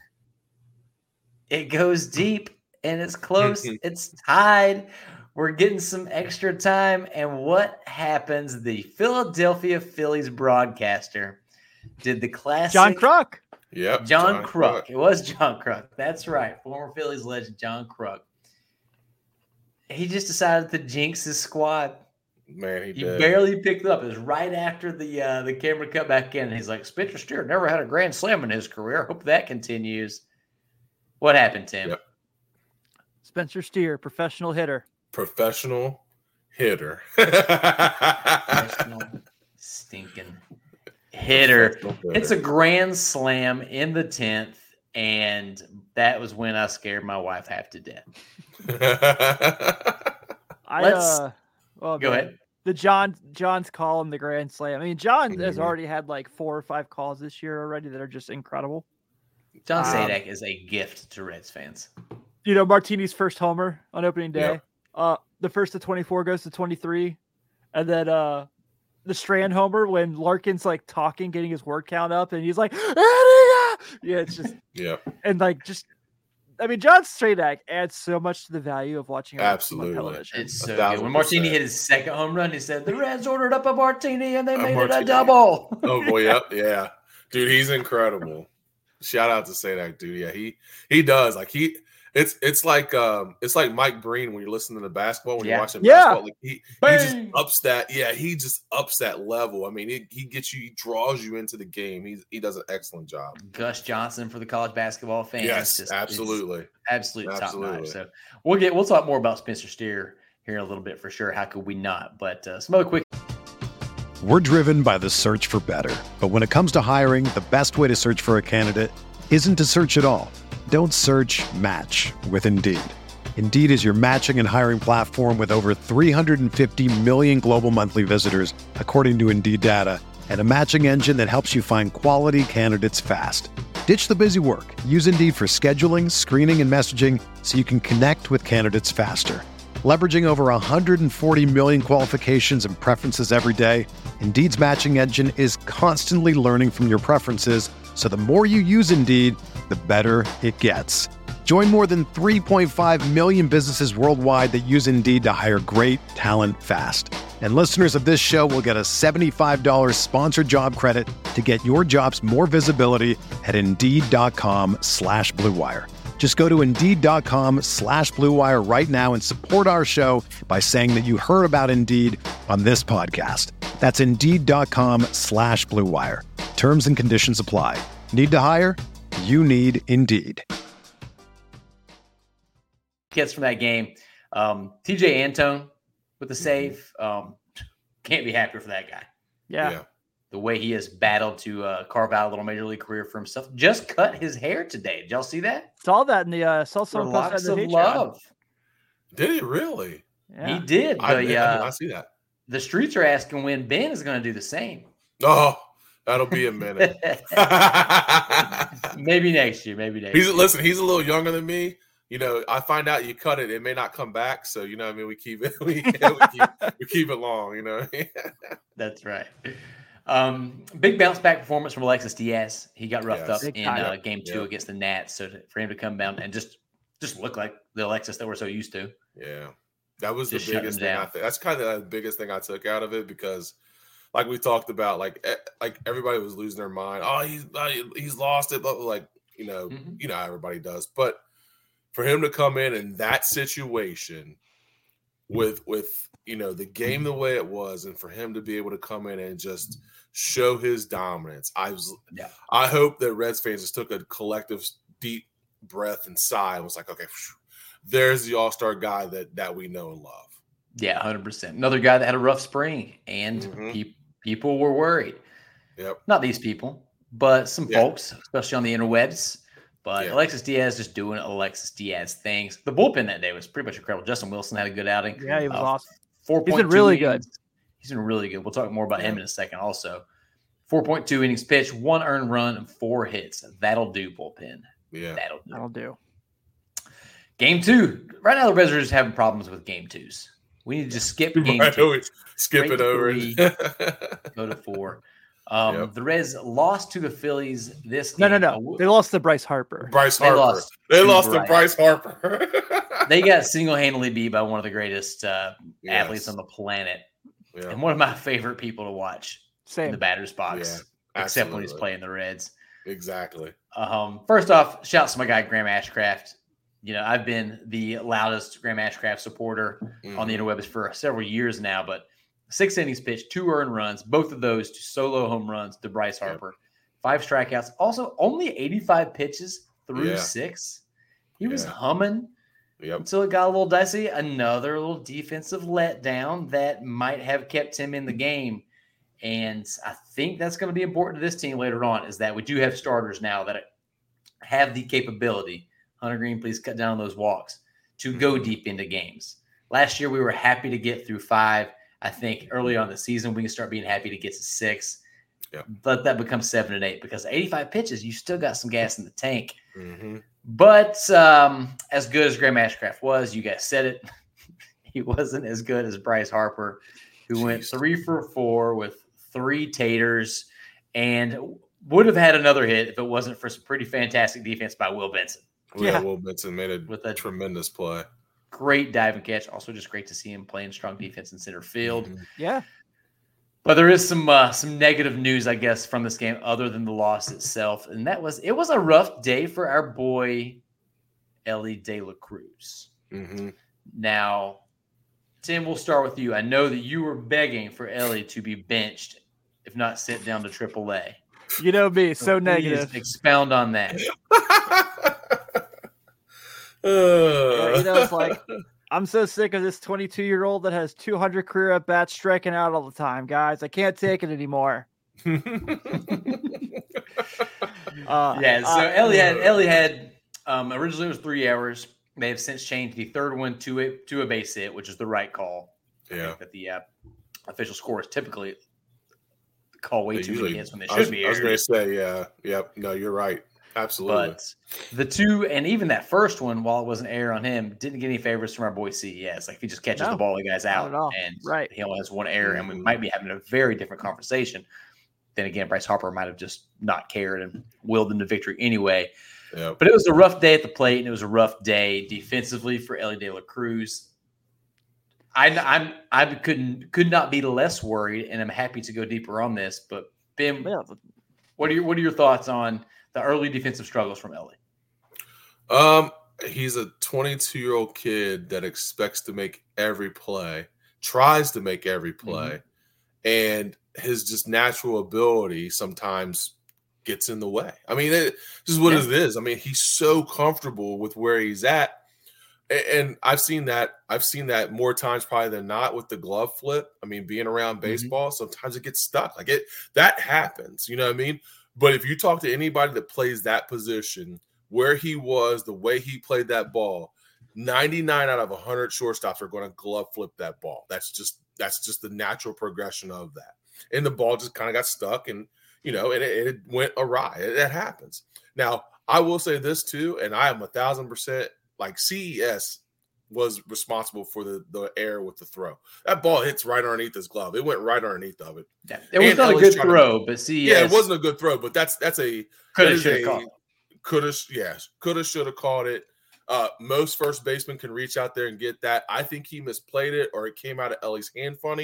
[SPEAKER 2] it goes deep and it's close. It's tied. We're getting some extra time. And what happens? The Philadelphia Phillies broadcaster did the classic
[SPEAKER 3] John Kruk.
[SPEAKER 4] Yep.
[SPEAKER 2] John, Kruk. It was John Kruk. That's right. Former Phillies legend John Kruk. He just decided to jinx his squad.
[SPEAKER 4] Man, he,
[SPEAKER 2] He
[SPEAKER 4] did.
[SPEAKER 2] barely picked it up. It was right after the uh, the camera cut back in. And he's like, Spencer Steer never had a grand slam in his career. Hope that continues. What happened, Tim?
[SPEAKER 4] Yep.
[SPEAKER 3] Spencer Steer, professional hitter.
[SPEAKER 4] Professional hitter.
[SPEAKER 2] Professional stinking hitter.
[SPEAKER 4] Professional hitter.
[SPEAKER 2] It's a grand slam in the tenth, and that was when I scared my wife half to death.
[SPEAKER 3] I
[SPEAKER 2] Let's-
[SPEAKER 3] uh, oh,
[SPEAKER 2] Go
[SPEAKER 3] man.
[SPEAKER 2] ahead.
[SPEAKER 3] The John John's call in the Grand Slam. I mean, John has
[SPEAKER 4] Mhm.
[SPEAKER 3] already had like four or five calls this year already that are just incredible.
[SPEAKER 2] John
[SPEAKER 3] Um,
[SPEAKER 2] Sadak is a gift to Reds fans.
[SPEAKER 3] You know, Martini's first homer on opening day.
[SPEAKER 4] Yeah.
[SPEAKER 3] Uh, the first to twenty-four goes to twenty-three, and then uh, the Strand homer when Larkin's like talking, getting his word count up, and he's like, yeah, it's just
[SPEAKER 4] yeah,
[SPEAKER 3] and like just. I mean, John Stradak adds so much to the value of watching a Reds game on
[SPEAKER 4] Absolutely.
[SPEAKER 3] television.
[SPEAKER 2] It's
[SPEAKER 4] A
[SPEAKER 2] so
[SPEAKER 4] thousand
[SPEAKER 2] good. When Martini
[SPEAKER 4] percent.
[SPEAKER 2] hit his second home run, he said, the Reds ordered up a Martini and they
[SPEAKER 4] A
[SPEAKER 2] made it a
[SPEAKER 4] martini.
[SPEAKER 2] double.
[SPEAKER 4] Oh boy, yep, yeah, dude, he's incredible. Shout out to Sadak, dude. Yeah, he he does like he. It's it's like um it's like Mike Breen when you're listening to basketball when
[SPEAKER 2] Yeah.
[SPEAKER 4] you're watching
[SPEAKER 3] Yeah.
[SPEAKER 4] basketball. Like he, he just
[SPEAKER 2] Bang!
[SPEAKER 4] ups that. Yeah, he just ups that level. I mean, he, he gets you, he draws you into the game. He he does an excellent job.
[SPEAKER 2] Gus Johnson for the college basketball fans.
[SPEAKER 4] Yes,
[SPEAKER 2] Just-
[SPEAKER 4] absolutely.
[SPEAKER 2] it's absolute top
[SPEAKER 4] Absolutely.
[SPEAKER 2] notch. So we'll get we'll talk more about Spencer Steer here in a little bit for sure. How could we not? But uh, some other quick.
[SPEAKER 1] We're driven by the search for better. But when it comes to hiring, the best way to search for a candidate isn't to search at all. Don't search, match with Indeed. Indeed is your matching and hiring platform with over three hundred fifty million global monthly visitors, according to Indeed data, and a matching engine that helps you find quality candidates fast. Ditch the busy work. Use Indeed for scheduling, screening, and messaging so you can connect with candidates faster. Leveraging over one hundred forty million qualifications and preferences every day, Indeed's matching engine is constantly learning from your preferences, so the more you use Indeed, the better it gets. Join more than three point five million businesses worldwide that use Indeed to hire great talent fast. And listeners of this show will get a seventy-five dollars sponsored job credit to get your jobs more visibility at Indeed.com slash Blue Wire. Just go to Indeed.com slash Blue Wire right now and support our show by saying that you heard about Indeed on this podcast. That's Indeed.com slash Blue Wire. Terms and conditions apply. Need to hire? You need Indeed.
[SPEAKER 2] Gets from that game. Um, T J Antone with the save. Um, can't be happier for that guy.
[SPEAKER 3] Yeah.
[SPEAKER 4] Yeah.
[SPEAKER 2] The way he has battled to uh, carve out a little major league career for himself. Just cut his hair today. Did y'all see that?
[SPEAKER 3] Saw that in the uh, saw
[SPEAKER 2] For
[SPEAKER 3] someone post
[SPEAKER 2] locks
[SPEAKER 3] that
[SPEAKER 2] of
[SPEAKER 3] in the Patreon.
[SPEAKER 2] love.
[SPEAKER 4] Did he really?
[SPEAKER 3] Yeah.
[SPEAKER 2] He did.
[SPEAKER 4] I,
[SPEAKER 2] But
[SPEAKER 4] did, I did
[SPEAKER 2] uh,
[SPEAKER 4] not see that.
[SPEAKER 2] the streets are asking when Ben is going to do the same.
[SPEAKER 4] Oh, that'll be a minute.
[SPEAKER 2] Maybe next year. Maybe next
[SPEAKER 4] He's
[SPEAKER 2] year.
[SPEAKER 4] listen. He's a little younger than me. You know, I find out you cut it, it may not come back. So you know, what I mean, we keep it. We, we, keep, we keep it long. You know.
[SPEAKER 2] That's right. Um, big bounce back performance from Alexis Diaz. He got roughed
[SPEAKER 4] Yes.
[SPEAKER 2] up
[SPEAKER 3] Big
[SPEAKER 2] in
[SPEAKER 3] time.
[SPEAKER 2] uh, game two
[SPEAKER 4] Yeah.
[SPEAKER 2] against the Nats. So to, for him to come down and just just look like the Alexis that we're so used to.
[SPEAKER 4] Yeah, that was
[SPEAKER 2] Just
[SPEAKER 4] the
[SPEAKER 2] shut
[SPEAKER 4] biggest
[SPEAKER 2] him
[SPEAKER 4] thing. I
[SPEAKER 2] down.
[SPEAKER 4] think that's kind of the biggest thing I took out of it because like we talked about, like like everybody was losing their mind. Oh, he's he's lost it, but like you know, mm-hmm. you know how everybody does. But for him to come in in that situation with with you know the game the way it was, and for him to be able to come in and just show his dominance, I was yeah. I hope that Reds fans just took a collective deep breath and sigh and was like, okay, there's the all-star guy that that we know and love.
[SPEAKER 2] Yeah, one hundred percent. Another guy that had a rough spring, and mm-hmm. pe- people were worried.
[SPEAKER 4] Yep.
[SPEAKER 2] Not these people, but some yeah. folks, especially on the interwebs. But yeah. Alexis Diaz just doing Alexis Diaz things. The bullpen that day was pretty much incredible. Justin Wilson had a good outing.
[SPEAKER 3] Yeah, he was uh, awesome.
[SPEAKER 2] Four
[SPEAKER 3] He's been really
[SPEAKER 2] innings.
[SPEAKER 3] good.
[SPEAKER 2] He's been really good. We'll talk more about yeah. him in a second also. four point two innings pitched, one earned run, and four hits. That'll do, bullpen.
[SPEAKER 4] Yeah.
[SPEAKER 2] That'll do.
[SPEAKER 3] That'll do.
[SPEAKER 2] Game two. Right now, the Reds are just having problems with game twos. We need to just skip game
[SPEAKER 4] right,
[SPEAKER 2] two.
[SPEAKER 4] Skip it over.
[SPEAKER 2] Three, go to four. Um, yep. The Reds lost to the Phillies this
[SPEAKER 3] No,
[SPEAKER 2] game.
[SPEAKER 3] no, no. They lost to Bryce Harper.
[SPEAKER 4] Bryce Harper. They lost, they lost to Bryce Harper.
[SPEAKER 2] They got single-handedly beat by one of the greatest uh, yes. athletes on the planet. Yeah. And one of my favorite people to watch
[SPEAKER 3] Same.
[SPEAKER 2] in the batter's box.
[SPEAKER 4] Yeah,
[SPEAKER 2] except when he's playing the Reds.
[SPEAKER 4] Exactly.
[SPEAKER 2] Um, first off, shouts to my guy, Graham Ashcraft. You know, I've been the loudest Graham Ashcraft supporter mm-hmm. on the interwebs for several years now, but six innings pitched, two earned runs, both of those to solo home runs to Bryce Harper, yep. five strikeouts. Also, only eighty-five pitches through yeah. six. He yeah. was humming
[SPEAKER 4] yep.
[SPEAKER 2] until it got a little dicey. Another little defensive letdown that might have kept him in the game. And I think that's going to be important to this team later on, is that we do have starters now that have the capability. Hunter Green, please cut down those walks, to go deep into games. Last year, we were happy to get through five. I think early on in the season, we can start being happy to get to six.
[SPEAKER 4] Yep.
[SPEAKER 2] Let that become seven and eight, because eighty-five pitches, you still got some gas in the tank.
[SPEAKER 4] Mm-hmm.
[SPEAKER 2] But um, as good as Graham Ashcraft was, you guys said it, he wasn't as good as Bryce Harper, who Jeez. went three for four with three taters and would have had another hit if it wasn't for some pretty fantastic defense by Will Benson.
[SPEAKER 4] Well, yeah, Will Benson made a
[SPEAKER 2] with a
[SPEAKER 4] tremendous play.
[SPEAKER 2] Great dive and catch. Also, just great to see him playing strong defense in center field.
[SPEAKER 4] Mm-hmm.
[SPEAKER 3] Yeah.
[SPEAKER 2] But there is some uh, some negative news, I guess, from this game other than the loss itself. And that was, it was a rough day for our boy, Elly De La Cruz.
[SPEAKER 4] Mm-hmm.
[SPEAKER 2] Now, Tim, we'll start with you. I know that you were begging for Elly to be benched, if not sent down to triple A.
[SPEAKER 3] You know me, so,
[SPEAKER 2] so
[SPEAKER 3] negative.
[SPEAKER 2] Expound on that.
[SPEAKER 3] Uh, yeah, you know, it's like, I'm so sick of this twenty-two-year-old that has two hundred career at-bats striking out all the time, guys. I can't take it anymore. uh,
[SPEAKER 2] yeah, so uh, Elly had, Elly had um, originally it was three hours. They have since changed the third one to a, to a base hit, which is the right call.
[SPEAKER 4] Yeah.
[SPEAKER 2] I think that the uh, official score is typically call way
[SPEAKER 4] they
[SPEAKER 2] too
[SPEAKER 4] usually,
[SPEAKER 2] many hits when they should
[SPEAKER 4] I was,
[SPEAKER 2] be.
[SPEAKER 4] I was going to say, yeah. Yep. No, you're right. Absolutely.
[SPEAKER 2] But the two, and even that first one, while it was an error on him, didn't get any favors from our boy C E S. Like, if he just catches
[SPEAKER 3] no,
[SPEAKER 2] the ball, the guy's out. And
[SPEAKER 3] right.
[SPEAKER 2] he only has one error, and we might be having a very different conversation. Then again, Bryce Harper might have just not cared and willed them to victory anyway.
[SPEAKER 4] Yep.
[SPEAKER 2] But it was a rough day at the plate, and it was a rough day defensively for Elly De La Cruz. I, I'm I couldn't could not be less worried, and I'm happy to go deeper on this. But Ben, yeah. what are your what are your thoughts on the early defensive struggles from Elly?
[SPEAKER 4] Um, he's a twenty-two-year-old kid that expects to make every play, tries to make every play, mm-hmm. and his just natural ability sometimes gets in the way. I mean, it, this is what yeah. it is. I mean, he's so comfortable with where he's at. And I've seen that. I've seen that more times probably than not with the glove flip. I mean, being around baseball, mm-hmm. sometimes it gets stuck. Like it, that happens. You know what I mean? But if you talk to anybody that plays that position, where he was, the way he played that ball, ninety-nine out of one hundred shortstops are going to glove flip that ball. That's just that's just the natural progression of that. And the ball just kind of got stuck, and you know, and it, it went awry. It, it happens. Now, I will say this too, and I am a thousand percent. Like C E S was responsible for the, the error with the throw. That ball hits right underneath his glove. It went right underneath of it.
[SPEAKER 2] Yeah, it was and not Elly's a good throw, to, but C E S.
[SPEAKER 4] Yeah, it wasn't a good throw, but that's that's a
[SPEAKER 2] could have should have caught it.
[SPEAKER 4] Could have, yes, could have should have caught it. Uh, most first basemen can reach out there and get that. I think he misplayed it, or it came out of Elly's hand funny,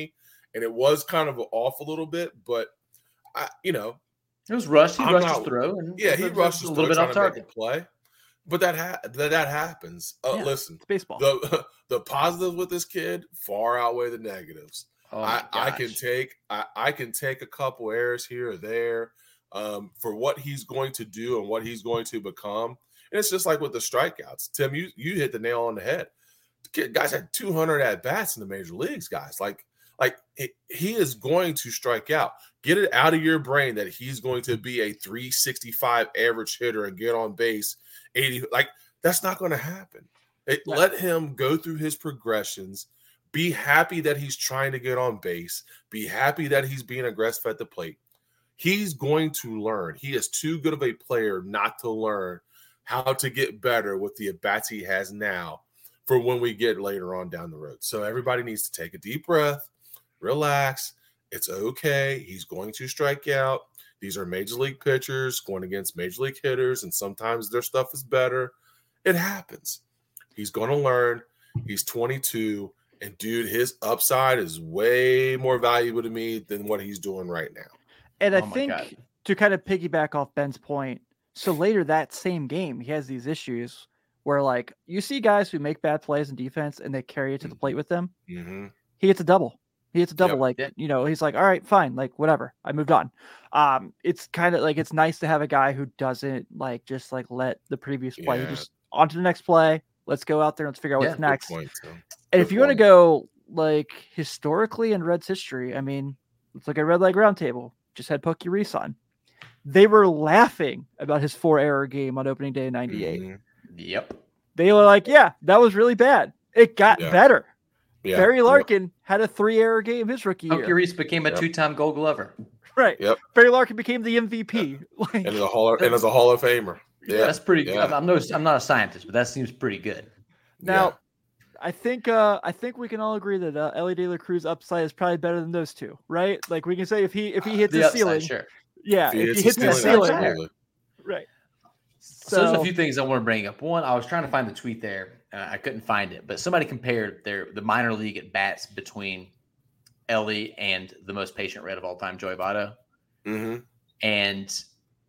[SPEAKER 4] and it was kind of off a little bit, but I, you know,
[SPEAKER 2] it was rushed. He
[SPEAKER 4] I'm
[SPEAKER 2] rushed
[SPEAKER 4] not,
[SPEAKER 2] his throw, and
[SPEAKER 4] yeah, he rushed
[SPEAKER 2] a
[SPEAKER 4] his
[SPEAKER 2] little
[SPEAKER 4] throw
[SPEAKER 2] bit
[SPEAKER 4] trying
[SPEAKER 2] off
[SPEAKER 4] to make
[SPEAKER 2] target.
[SPEAKER 4] a play. But that ha- that that happens. Uh,
[SPEAKER 3] Yeah,
[SPEAKER 4] listen,
[SPEAKER 3] it's baseball.
[SPEAKER 4] The the positives with this kid far outweigh the negatives.
[SPEAKER 2] Oh
[SPEAKER 4] I, I can
[SPEAKER 2] gosh.
[SPEAKER 4] take I, I can take a couple errors here or there um, for what he's going to do and what he's going to become. And it's just like with the strikeouts. Tim, you you hit the nail on the head. The kid, guys had two hundred at bats in the major leagues, guys. Like like it, he is going to strike out. Get it out of your brain that he's going to be a three sixty-five average hitter and get on base eighty. Like that's not going to happen. It,
[SPEAKER 3] Yeah.
[SPEAKER 4] Let him go through his progressions. Be happy that he's trying to get on base. Be happy that he's being aggressive at the plate. He's going to learn. He is too good of a player not to learn how to get better with the at-bats he has now for when we get later on down the road. So everybody needs to take a deep breath, relax. It's okay. He's going to strike out. These are major league pitchers going against major league hitters, and sometimes their stuff is better. It happens. He's going to learn. He's twenty-two, and dude, his upside is way more valuable to me than what he's doing right now.
[SPEAKER 3] And I
[SPEAKER 2] Oh my
[SPEAKER 3] think
[SPEAKER 2] God.
[SPEAKER 3] to kind of piggyback off Ben's point, so later that same game, he has these issues where, like, you see guys who make bad plays in defense and they carry it to the plate with them.
[SPEAKER 4] Mm-hmm.
[SPEAKER 3] He gets a double. He hits a double.
[SPEAKER 4] Yep.
[SPEAKER 3] Like,
[SPEAKER 2] Yeah.
[SPEAKER 3] you know, he's like, all right, fine. Like, whatever. I moved on. Um, it's kind of like, it's nice to have a guy who doesn't like, just like let the previous play,
[SPEAKER 4] Yeah.
[SPEAKER 3] just on to the next play. Let's go out there. Let's figure out
[SPEAKER 2] Yeah,
[SPEAKER 3] what's
[SPEAKER 2] good
[SPEAKER 3] next.
[SPEAKER 4] Point, Tim.
[SPEAKER 3] And
[SPEAKER 4] Good
[SPEAKER 3] if you want to
[SPEAKER 4] point.
[SPEAKER 3] go like historically in Reds history, I mean, let's look at Red Leg Roundtable. Just had Pokey Reese on. They were laughing about his four error game on opening day in ninety-eight.
[SPEAKER 4] Mhm.
[SPEAKER 2] Yep.
[SPEAKER 3] They were like, yeah, that was really bad. It got
[SPEAKER 4] Yeah.
[SPEAKER 3] better.
[SPEAKER 4] Yeah.
[SPEAKER 3] Barry Larkin had a three error game his rookie
[SPEAKER 2] Pokey
[SPEAKER 3] year.
[SPEAKER 2] Reese became a
[SPEAKER 4] Yep.
[SPEAKER 2] two-time Gold Glover.
[SPEAKER 3] Right.
[SPEAKER 4] Yep.
[SPEAKER 3] Barry Larkin became the M V P. Like,
[SPEAKER 4] And as a hall and as a Hall of Famer. Yeah.
[SPEAKER 2] That's pretty.
[SPEAKER 4] Yeah.
[SPEAKER 2] I'm, I'm no. I'm not a scientist, but that seems pretty good.
[SPEAKER 3] now, I think uh, I think we can all agree that uh, Ellie De La Cruz upside is probably better than those two, right? Like we can say if he if he hits
[SPEAKER 2] The
[SPEAKER 3] the
[SPEAKER 2] upside,
[SPEAKER 3] ceiling,
[SPEAKER 2] sure.
[SPEAKER 3] yeah,
[SPEAKER 4] If he
[SPEAKER 3] if
[SPEAKER 4] hits
[SPEAKER 3] he
[SPEAKER 4] the
[SPEAKER 3] hits the
[SPEAKER 4] ceiling,
[SPEAKER 3] ceiling,
[SPEAKER 4] absolutely.
[SPEAKER 3] right?
[SPEAKER 2] So, there's a few things I want to bring up. One, I was trying to find the tweet there. Uh, I couldn't find it, but somebody compared their the minor league at bats between Ellie and the most patient Red of all time, Joey Votto.
[SPEAKER 4] Mm-hmm.
[SPEAKER 2] And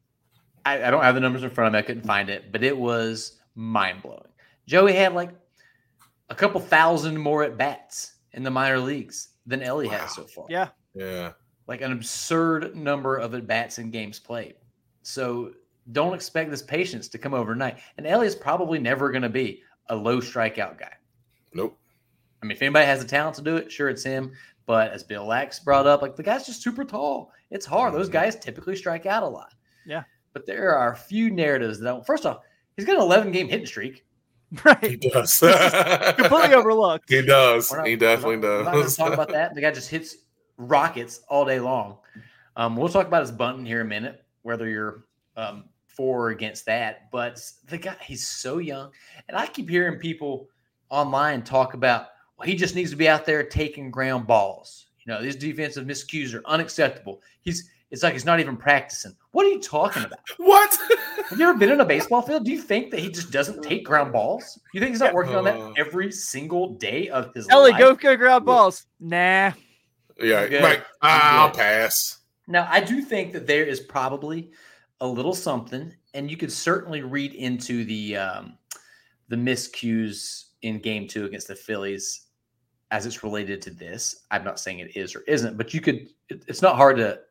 [SPEAKER 2] I, I don't have the numbers in front of me. I couldn't find it, but it was mind blowing. Joey had like a couple thousand more at bats in the minor leagues than Ellie
[SPEAKER 4] Wow.
[SPEAKER 2] has so far.
[SPEAKER 3] Yeah,
[SPEAKER 4] Yeah.
[SPEAKER 2] Like an absurd number of at bats in games played. So don't expect this patience to come overnight. And Ellie is probably never going to be a low strikeout guy.
[SPEAKER 4] Nope.
[SPEAKER 2] I mean, if anybody has the talent to do it, sure, it's him. But as Bill Lax brought up, like the guy's just super tall. It's hard. Those
[SPEAKER 4] Mhm.
[SPEAKER 2] guys typically strike out a lot.
[SPEAKER 3] Yeah.
[SPEAKER 2] But there are a few narratives that don't. First off, he's got an eleven game hitting streak.
[SPEAKER 4] He
[SPEAKER 3] right.
[SPEAKER 4] does.
[SPEAKER 3] Completely overlooked.
[SPEAKER 4] He does.
[SPEAKER 2] We're not-
[SPEAKER 4] He definitely
[SPEAKER 2] we're not, We're not going to
[SPEAKER 4] does.
[SPEAKER 2] talk about that. The guy just hits rockets all day long. Um, we'll talk about his bunting here in a minute, whether you're um, for or against that. But the guy, he's so young. And I keep hearing people online talk about, well, he just needs to be out there taking ground balls. You know, these defensive miscues are unacceptable. He's It's like he's not even practicing. What are you talking about?
[SPEAKER 4] What?
[SPEAKER 2] Have you ever been in a baseball field? Do you think that he just doesn't take ground balls? You think he's not working on
[SPEAKER 4] Uh,
[SPEAKER 2] that every single day of his
[SPEAKER 3] Ellie,
[SPEAKER 2] life?
[SPEAKER 3] go go ground balls. Nah.
[SPEAKER 4] Yeah.
[SPEAKER 2] Good.
[SPEAKER 4] Right. I'll
[SPEAKER 2] Good.
[SPEAKER 4] pass.
[SPEAKER 2] Now, I do think that there is probably a little something, and you could certainly read into the um, the miscues in Game Two against the Phillies as it's related to this. I'm not saying it is or isn't, but you could. It, it's not hard to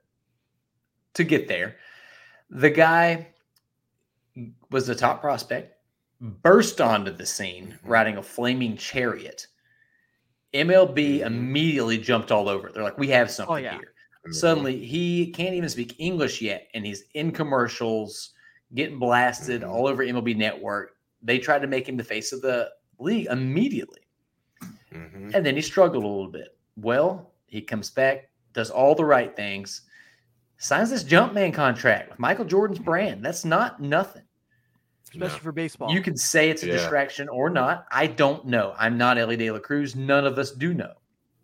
[SPEAKER 2] to get there. The guy was the top prospect, burst onto the scene riding a flaming chariot. M L B
[SPEAKER 4] Mhm.
[SPEAKER 2] immediately jumped all over it. They're like, we have something
[SPEAKER 3] Oh, yeah.
[SPEAKER 2] here. Suddenly, he can't even speak English yet, and he's in commercials, getting blasted
[SPEAKER 4] Mhm.
[SPEAKER 2] all over M L B Network. They tried to make him the face of the league immediately,
[SPEAKER 4] Mhm.
[SPEAKER 2] and then he struggled a little bit. Well, he comes back, does all the right things, signs this Jumpman contract with Michael Jordan's brand. That's not nothing.
[SPEAKER 3] Especially
[SPEAKER 4] No.
[SPEAKER 3] for baseball.
[SPEAKER 2] You can say it's a
[SPEAKER 4] Yeah.
[SPEAKER 2] distraction or not. I don't know. I'm not Ellie De La Cruz. None of us do know.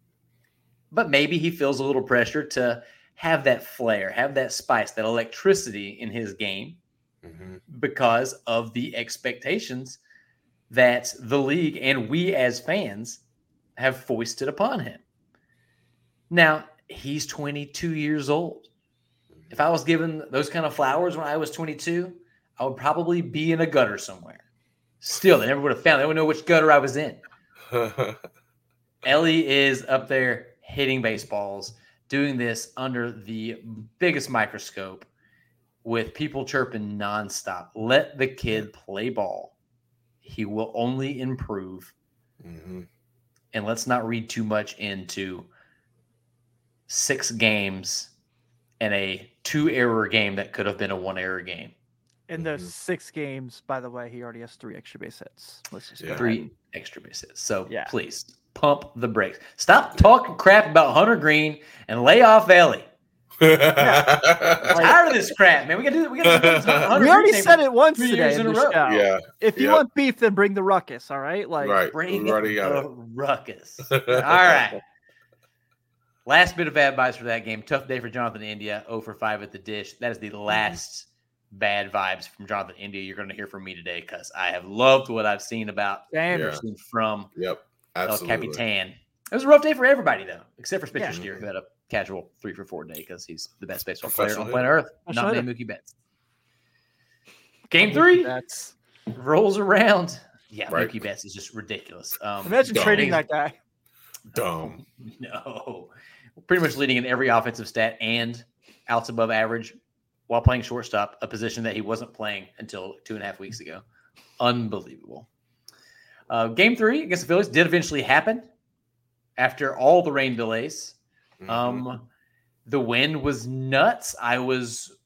[SPEAKER 2] But maybe he feels a little pressure to have that flair, have that spice, that electricity in his game
[SPEAKER 4] Mhm.
[SPEAKER 2] because of the expectations that the league and we as fans have foisted upon him. Now, he's twenty-two years old. If I was given those kind of flowers when I was twenty-two, I would probably be in a gutter somewhere. Still, they never would have found. They would know which gutter I was in. Ellie is up there hitting baseballs, doing this under the biggest microscope with people chirping nonstop. Let the kid play ball. He will only improve.
[SPEAKER 4] Mm-hmm.
[SPEAKER 2] And let's not read too much into six games and a two-error game that could have been a one-error game.
[SPEAKER 3] In those
[SPEAKER 4] Mhm.
[SPEAKER 3] six games, by the way, he already has three extra base hits. Let's just
[SPEAKER 4] Yeah.
[SPEAKER 3] go
[SPEAKER 2] Three
[SPEAKER 3] ahead.
[SPEAKER 2] extra bases. So
[SPEAKER 3] Yeah.
[SPEAKER 2] please pump the brakes. Stop talking crap about Hunter Green and lay off Ellie. I'm tired of this crap, man. We gotta do we gotta do this Hunter
[SPEAKER 3] We already
[SPEAKER 2] Green
[SPEAKER 3] said
[SPEAKER 2] thing
[SPEAKER 3] it once
[SPEAKER 2] three
[SPEAKER 3] today
[SPEAKER 2] years
[SPEAKER 3] in
[SPEAKER 2] in
[SPEAKER 3] the
[SPEAKER 2] a row.
[SPEAKER 3] show.
[SPEAKER 4] Yeah,
[SPEAKER 3] If you
[SPEAKER 4] Yep.
[SPEAKER 3] want beef, then bring the ruckus. All right, like
[SPEAKER 4] right.
[SPEAKER 2] Bring
[SPEAKER 4] We already got
[SPEAKER 2] the
[SPEAKER 4] it.
[SPEAKER 2] ruckus. All right. Last bit of advice for that game. Tough day for Jonathan India. zero for five at the dish. That is the last bad vibes from Jonathan India you're going to hear from me today because I have loved what I've seen about
[SPEAKER 3] damn.
[SPEAKER 4] Yeah.
[SPEAKER 2] seen from
[SPEAKER 4] Yep,
[SPEAKER 2] El
[SPEAKER 4] absolutely.
[SPEAKER 2] Capitan. It was a rough day for everybody, though, except for Spencer
[SPEAKER 3] Yeah.
[SPEAKER 2] Steer, who had a casual three for four day because he's the best baseball player
[SPEAKER 4] Professional
[SPEAKER 2] on planet Earth,
[SPEAKER 3] Professional
[SPEAKER 2] not named Mookie Betts. Game three
[SPEAKER 3] That's
[SPEAKER 2] rolls around. Yeah,
[SPEAKER 4] Right.
[SPEAKER 2] Mookie Betts is just ridiculous. Um,
[SPEAKER 3] imagine
[SPEAKER 4] Dumb.
[SPEAKER 3] trading that guy.
[SPEAKER 4] Dumb.
[SPEAKER 2] No, pretty much leading in every offensive stat and outs above average while playing shortstop, a position that he wasn't playing until two and a half weeks ago. Unbelievable. Uh, game three against the Phillies did eventually happen after all the rain delays.
[SPEAKER 4] Mhm.
[SPEAKER 2] Um, the wind was nuts. I was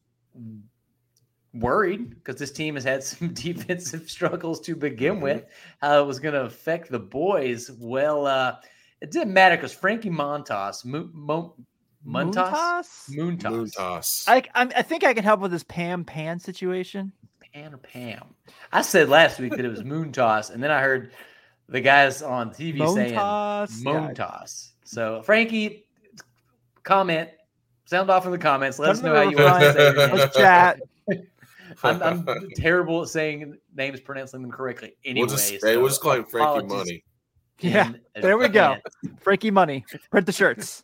[SPEAKER 2] worried because this team has had some defensive struggles to begin
[SPEAKER 4] Mhm.
[SPEAKER 2] with, how it was going to affect the boys. Well, uh, it didn't matter because Frankie Montas, Mo- Mo- Montas,
[SPEAKER 3] Moontoss?
[SPEAKER 2] Moontoss,
[SPEAKER 4] Moon toss.
[SPEAKER 3] I, I I think I can help with this Pam Pan situation.
[SPEAKER 2] Pan or Pam. I said last week that it was Moontoss, and then I heard the guys on T V saying
[SPEAKER 3] Moontoss, yeah.
[SPEAKER 2] Moontoss. So, Frankie, comment, sound off in the comments. Let us
[SPEAKER 3] Put
[SPEAKER 2] know
[SPEAKER 3] it
[SPEAKER 2] how
[SPEAKER 3] in
[SPEAKER 2] you
[SPEAKER 3] the
[SPEAKER 2] want to say your
[SPEAKER 3] front.
[SPEAKER 2] name.
[SPEAKER 3] Let's chat.
[SPEAKER 2] I'm, I'm terrible at saying names, pronouncing them correctly. Anyway,
[SPEAKER 4] we'll just, hey,
[SPEAKER 2] so
[SPEAKER 4] we'll just call him Frankie
[SPEAKER 2] apologies
[SPEAKER 4] Money.
[SPEAKER 3] Yeah,
[SPEAKER 2] in
[SPEAKER 3] there we go.
[SPEAKER 2] advance.
[SPEAKER 3] Frankie Money. Print the shirts.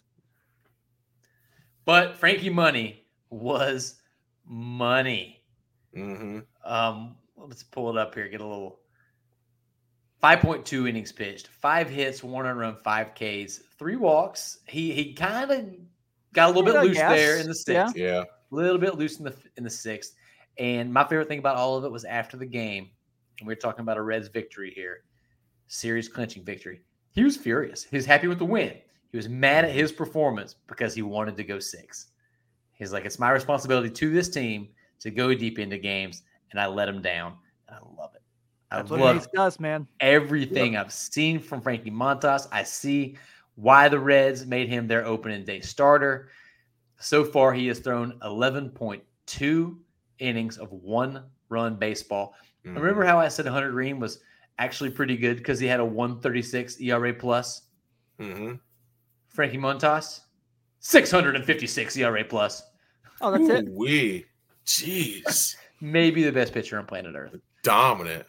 [SPEAKER 2] But Frankie Money was money.
[SPEAKER 4] Mm-hmm.
[SPEAKER 2] Um, let's pull it up here. Get a little five point two innings pitched, five hits, one earned run, five Ks, three walks. He he kind of got a little bit
[SPEAKER 3] Yeah, I
[SPEAKER 2] loose
[SPEAKER 3] guess.
[SPEAKER 2] there in the sixth.
[SPEAKER 3] Yeah.
[SPEAKER 4] Yeah.
[SPEAKER 2] A little bit loose in the in the sixth. And my favorite thing about all of it was after the game, and we we're talking about a Reds victory here, series clinching victory. He was furious. He was happy with the win. He was mad at his performance because he wanted to go six. He's like, it's my responsibility to this team to go deep into games, and I let him down. And I love it. I
[SPEAKER 3] That's what
[SPEAKER 2] love
[SPEAKER 3] Ace does, man.
[SPEAKER 2] everything I've seen from Frankie Montas. I see why the Reds made him their opening day starter. So far, he has thrown eleven point two innings of one-run baseball.
[SPEAKER 4] Mhm.
[SPEAKER 2] Remember how I said Hunter Green was actually pretty good because he had a one thirty-six E R A plus?
[SPEAKER 4] Mhm.
[SPEAKER 2] Frankie Montas, six fifty-six E R A plus.
[SPEAKER 3] Oh, that's it.
[SPEAKER 4] We, jeez,
[SPEAKER 2] Maybe the best pitcher on planet Earth.
[SPEAKER 4] dominant,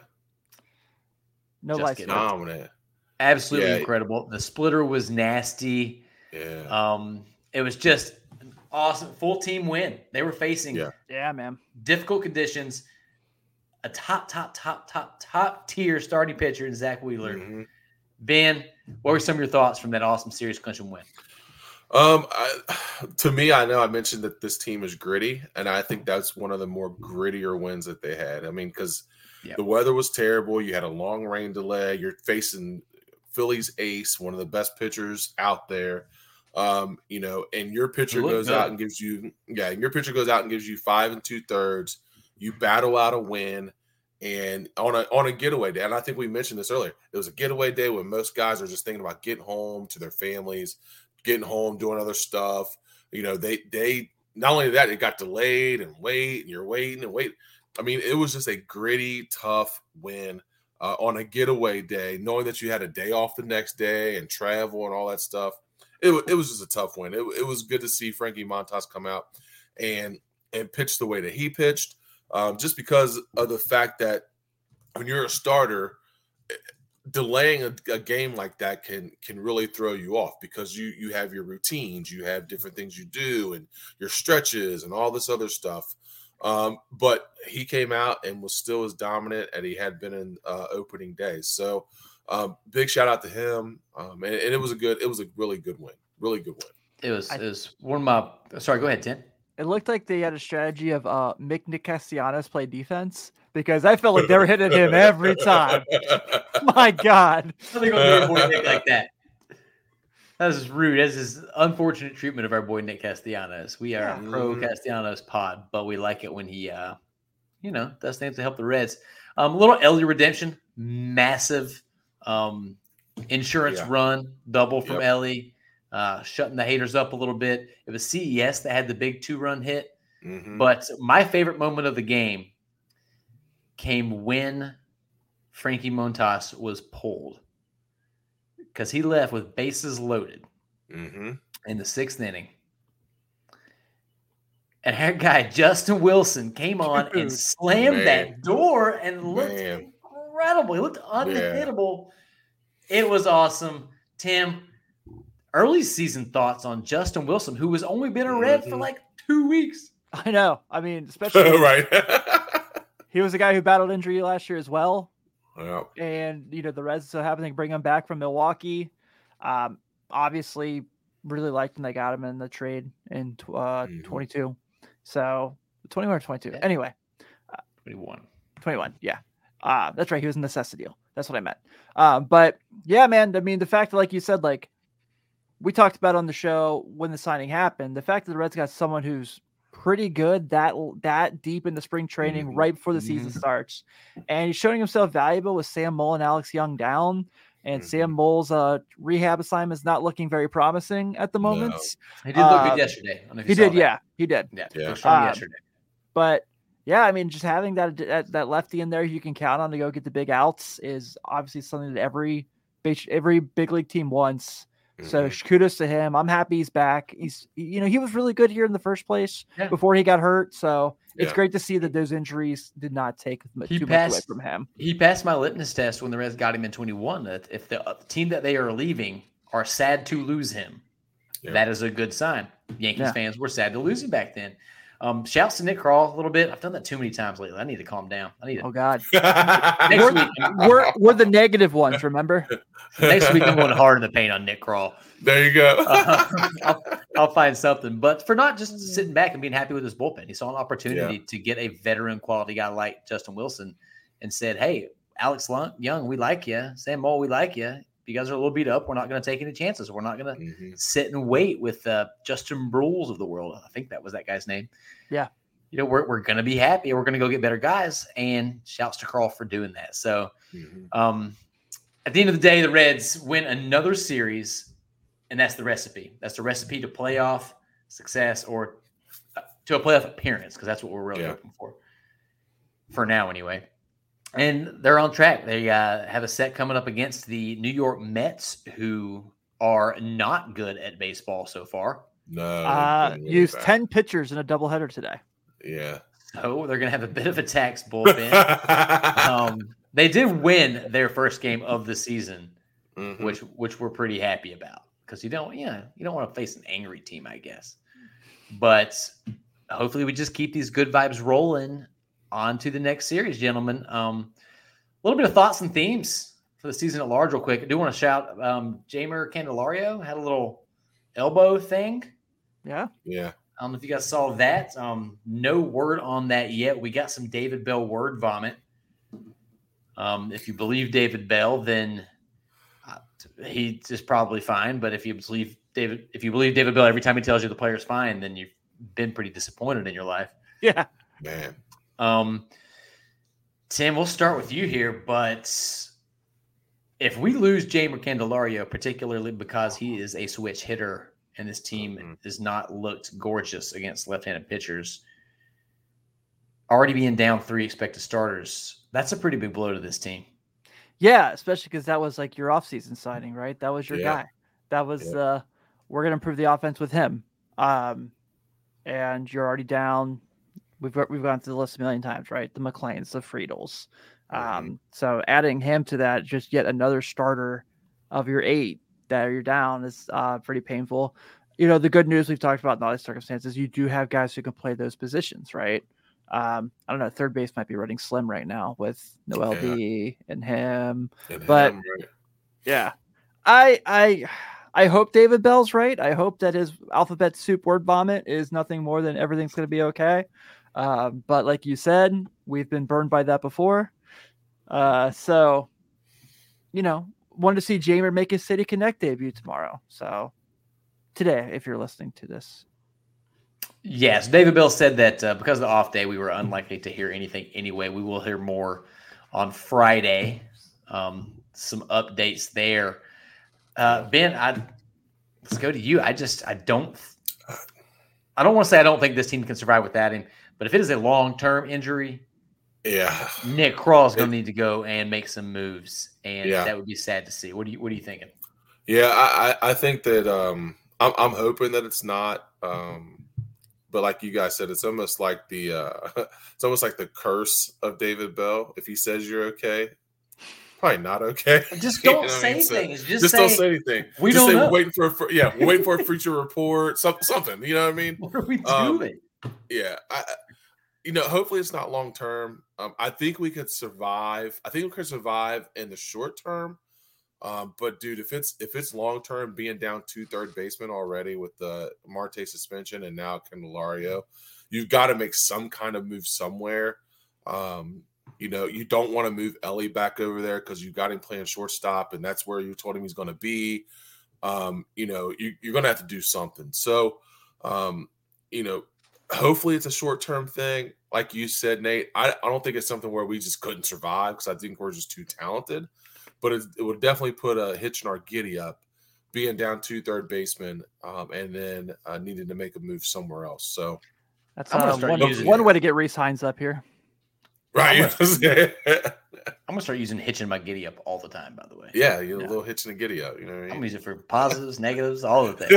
[SPEAKER 3] No
[SPEAKER 2] Just
[SPEAKER 3] license.
[SPEAKER 2] kidding.
[SPEAKER 4] dominant.
[SPEAKER 2] Absolutely
[SPEAKER 4] Yeah.
[SPEAKER 2] incredible. The splitter was nasty.
[SPEAKER 4] Yeah.
[SPEAKER 2] Um, it was just an awesome full team win. They were facing
[SPEAKER 4] Yeah.
[SPEAKER 3] Yeah, man.
[SPEAKER 2] difficult conditions. A top, top, top, top, top tier starting pitcher in Zach Wheeler.
[SPEAKER 4] Mhm.
[SPEAKER 2] Ben, what were some of your thoughts from that awesome series clinching win?
[SPEAKER 4] Um, I, to me, I know I mentioned that this team is gritty, and I think that's one of the more grittier wins that they had. I mean, because
[SPEAKER 2] Yep.
[SPEAKER 4] the weather was terrible. You had a long rain delay. You're facing Philly's ace, one of the best pitchers out there. Um, you know, and your pitcher
[SPEAKER 2] He looked
[SPEAKER 4] goes
[SPEAKER 2] good.
[SPEAKER 4] out and gives you, yeah, and your pitcher goes out and gives you five and two thirds. You battle out a win, and on a on a getaway day. And I think we mentioned this earlier. It was a getaway day when most guys are just thinking about getting home to their families, getting home, doing other stuff. You know, they they not only that, it got delayed and wait, and you're waiting and wait. I mean, it was just a gritty, tough win uh, on a getaway day, knowing that you had a day off the next day and travel and all that stuff. It, wa- it was just a tough win. It, it was good to see Frankie Montas come out and and pitch the way that he pitched, um, just because of the fact that when you're a starter, delaying a, a game like that can can really throw you off because you you have your routines, you have different things you do, and your stretches and all this other stuff. Um, but he came out and was still as dominant as he had been in uh, opening day. So um, big shout out to him. Um, and, and it was a good, it was a really good win, really good win.
[SPEAKER 2] It was,
[SPEAKER 3] I,
[SPEAKER 2] it was one of my, sorry, go ahead, Tim.
[SPEAKER 3] It looked like they had a strategy of uh, make Nick Castellanos play defense because I felt like they were hitting him every time. My God.
[SPEAKER 2] I think I'll boy Nick like that. That is rude. That's just unfortunate treatment of our boy Nick Castellanos. We are
[SPEAKER 3] Yeah.
[SPEAKER 2] a pro Castellanos pod, but we like it when he, uh, you know, does things to help the Reds. Um, a little Ellie redemption, massive um, insurance
[SPEAKER 4] Yeah.
[SPEAKER 2] run, double from
[SPEAKER 4] Yep.
[SPEAKER 2] Ellie, uh, shutting the haters up a little bit. It was C E S that had the big two-run hit.
[SPEAKER 4] Mm-hmm.
[SPEAKER 2] But my favorite moment of the game came when Frankie Montas was pulled because he left with bases loaded
[SPEAKER 4] Mm-hmm.
[SPEAKER 2] in the sixth inning. And our guy, Justin Wilson, came on and slammed
[SPEAKER 4] Man.
[SPEAKER 2] that door and looked
[SPEAKER 4] Man.
[SPEAKER 2] incredible. He looked unhittable. It was awesome. Tim, early season thoughts on Justin Wilson, who has only been a Red for
[SPEAKER 4] Mhm.
[SPEAKER 2] like two weeks.
[SPEAKER 3] I know. I mean, especially
[SPEAKER 4] Right.
[SPEAKER 3] he was a guy who battled injury last year as well.
[SPEAKER 4] Yeah.
[SPEAKER 3] And, you know, the Reds so happened to bring him back from Milwaukee. Um, obviously, really liked when they got him in the trade in uh,
[SPEAKER 4] Mhm.
[SPEAKER 3] twenty-two. So, twenty-one or twenty-two.
[SPEAKER 2] Yeah.
[SPEAKER 3] Anyway,
[SPEAKER 2] twenty-one.
[SPEAKER 3] twenty-one. Yeah. Uh, that's right. He was in the Cessa deal. That's what I meant. Um, but, yeah, man, I mean, the fact that, like you said, like, we talked about on the show when the signing happened, the fact that the Reds got someone who's pretty good that that deep into spring training
[SPEAKER 4] Mhm.
[SPEAKER 3] right before the season
[SPEAKER 2] Mhm.
[SPEAKER 3] starts, and he's showing himself valuable with Sam Moll and Alex Young down, and
[SPEAKER 4] Mhm.
[SPEAKER 3] Sam Moll's uh, rehab assignment is not looking very promising at the
[SPEAKER 4] No.
[SPEAKER 3] moment.
[SPEAKER 2] He did look
[SPEAKER 3] Uh,
[SPEAKER 2] good yesterday. I don't know if you
[SPEAKER 3] He
[SPEAKER 2] saw
[SPEAKER 3] did,
[SPEAKER 2] that.
[SPEAKER 3] yeah, he did.
[SPEAKER 2] Yeah,
[SPEAKER 4] Yeah.
[SPEAKER 2] looked strong
[SPEAKER 3] Um,
[SPEAKER 2] yesterday.
[SPEAKER 3] But yeah, I mean, just having that, that that lefty in there you can count on to go get the big outs is obviously something that every big- every big league team wants. So
[SPEAKER 4] Mhm.
[SPEAKER 3] kudos to him. I'm happy he's back. He's, you know, he was really good here in the first place
[SPEAKER 2] Yeah.
[SPEAKER 3] before he got hurt. So it's
[SPEAKER 4] Yeah.
[SPEAKER 3] great to see that those injuries did not take mu-
[SPEAKER 2] He
[SPEAKER 3] too much away
[SPEAKER 2] passed-
[SPEAKER 3] from him.
[SPEAKER 2] He passed my litmus test when the Reds got him in twenty-one. That if the uh, team that they are leaving are sad to lose him,
[SPEAKER 4] Yeah.
[SPEAKER 2] that is a good sign. Yankees
[SPEAKER 3] Yeah.
[SPEAKER 2] fans were sad to lose him back then. Um, shouts to Nick Krall a little bit. I've done that too many times lately. I need to calm down. I need to.
[SPEAKER 3] Oh God,
[SPEAKER 2] Next
[SPEAKER 3] we're,
[SPEAKER 2] week,
[SPEAKER 3] we're we're the negative ones. Remember?
[SPEAKER 2] next week I'm going hard in the paint on Nick Krall.
[SPEAKER 4] There you go.
[SPEAKER 2] Uh, I'll, I'll find something. But for not just sitting back and being happy with his bullpen, he saw an opportunity
[SPEAKER 4] Yeah.
[SPEAKER 2] to get a veteran quality guy like Justin Wilson and said, hey, Alex Young, we like you. Sam Moll, we like you. You guys are a little beat up. We're not going to take any chances. We're not going to
[SPEAKER 4] Mhm.
[SPEAKER 2] sit and wait with uh, Justin Brules of the world. I think that was that guy's name.
[SPEAKER 3] Yeah.
[SPEAKER 2] You know, we're, we're going to be happy. We're going to go get better guys. And shouts to Krall for doing that. So
[SPEAKER 4] Mhm.
[SPEAKER 2] um, at the end of the day, the Reds win another series. And that's the recipe. That's the recipe to playoff success or uh, to a playoff appearance, because that's what we're really
[SPEAKER 4] Yeah.
[SPEAKER 2] hoping for. For now, anyway. And they're on track. They uh, have a set coming up against the New York Mets, who are not good at baseball so far.
[SPEAKER 4] No.
[SPEAKER 3] Uh,
[SPEAKER 4] they're really
[SPEAKER 3] used
[SPEAKER 4] bad.
[SPEAKER 3] ten pitchers in a doubleheader today.
[SPEAKER 4] Yeah.
[SPEAKER 2] So they're going to have a bit of a taxed bullpen. um, they did win their first game of the season,
[SPEAKER 4] Mhm.
[SPEAKER 2] which which we're pretty happy about. Because you don't, yeah, you don't want to face an angry team, I guess. But hopefully, we just keep these good vibes rolling on to the next series, gentlemen. Um, a little bit of thoughts and themes for the season at large, real quick. I do want to shout um, Jeimer Candelario had a little elbow thing.
[SPEAKER 3] Yeah.
[SPEAKER 4] Yeah.
[SPEAKER 2] I don't know if you guys saw that. Um, no word on that yet. We got some David Bell word vomit. Um, if you believe David Bell, then uh, he is probably fine. But if you believe David, if you believe David Bell every time he tells you the player's fine, then you've been pretty disappointed in your life.
[SPEAKER 3] Yeah.
[SPEAKER 4] Man.
[SPEAKER 2] Um, Tim, we'll start with you here. But if we lose Jeimer Candelario, particularly because he is a switch hitter, and this team
[SPEAKER 4] Mhm.
[SPEAKER 2] has not looked gorgeous against left-handed pitchers, already being down three expected starters, that's a pretty big blow to this team.
[SPEAKER 3] Yeah, especially because that was like your offseason signing, right? That was your
[SPEAKER 4] Yeah.
[SPEAKER 3] guy. That was
[SPEAKER 4] Yeah.
[SPEAKER 3] uh we're gonna improve the offense with him. Um and you're already down. We've we've gone through the list a million times, right? The McLeans, the Friedels, Um,
[SPEAKER 4] Mm-hmm.
[SPEAKER 3] So adding him to that, just yet another starter of your eight that you're down is uh, pretty painful. You know, the good news we've talked about in all these circumstances, you do have guys who can play those positions, right? Um, I don't know. Third base might be running slim right now with Noel
[SPEAKER 4] Yeah.
[SPEAKER 3] B and him,
[SPEAKER 4] And
[SPEAKER 3] but
[SPEAKER 4] him, right?
[SPEAKER 3] yeah, I I I hope David Bell's right. I hope that his alphabet soup word vomit is nothing more than everything's going to be okay. Uh, but like you said, we've been burned by that before. Uh, so, you know, wanted to see Jamer make his City Connect debut tomorrow. So today, if you're listening to this.
[SPEAKER 2] Yes, David Bell said that uh, because of the off day, we were unlikely to hear anything anyway. We will hear more on Friday. Um, some updates there. Uh, Ben, I let's go to you. I just I don't I don't want to say I don't think this team can survive without him, but if it is a long term injury,
[SPEAKER 4] Yeah,
[SPEAKER 2] Nick Krall is going to need to go and make some moves, and
[SPEAKER 4] Yeah.
[SPEAKER 2] that would be sad to see. What do you What are you thinking?
[SPEAKER 4] yeah. I, I I think that um, I'm I'm hoping that it's not. Um, but like you guys said, it's almost like the uh, it's almost like the curse of David Bell. If he says you're okay, probably not okay.
[SPEAKER 2] Just
[SPEAKER 4] You
[SPEAKER 2] don't
[SPEAKER 4] know what I
[SPEAKER 2] say
[SPEAKER 4] mean? So,
[SPEAKER 2] things. Just,
[SPEAKER 4] just
[SPEAKER 2] say,
[SPEAKER 4] don't say anything.
[SPEAKER 2] we
[SPEAKER 4] just
[SPEAKER 2] don't
[SPEAKER 4] say
[SPEAKER 2] know.
[SPEAKER 4] we're waiting for a fr- yeah, we're waiting for a future report. Some, something. You know what I mean?
[SPEAKER 2] What are we
[SPEAKER 4] Um,
[SPEAKER 2] doing?
[SPEAKER 4] Yeah. I, you know, hopefully it's not long term. Um, I think we could survive. I think we could survive in the short term. Um, but dude, if it's if it's long term, being down two third baseman already with the Marte suspension and now Candelario, you've got to make some kind of move somewhere. Um, you know, you don't want to move Ellie back over there because you got him playing shortstop, and that's where you told him he's going to be. Um, you know, you, you're going to have to do something. So, um, you know, hopefully it's a short term thing. Like you said, Nate, I, I don't think it's something where we just couldn't survive because I think we're just too talented. But it, it would definitely put a hitch in our giddy up, being down two third baseman, um, and then uh, needing to make a move somewhere else. So
[SPEAKER 3] That's
[SPEAKER 2] I'm gonna
[SPEAKER 3] uh,
[SPEAKER 2] start
[SPEAKER 3] one,
[SPEAKER 2] using-
[SPEAKER 3] one way to get Reese Hines up here.
[SPEAKER 4] right,
[SPEAKER 2] I'm gonna start using hitching my giddy up all the time. By the way,
[SPEAKER 4] yeah, you know,
[SPEAKER 3] Yeah.
[SPEAKER 4] a little hitch in the giddy up. You know what I
[SPEAKER 2] I'm
[SPEAKER 4] mean?
[SPEAKER 2] gonna use it for positives, negatives, all of the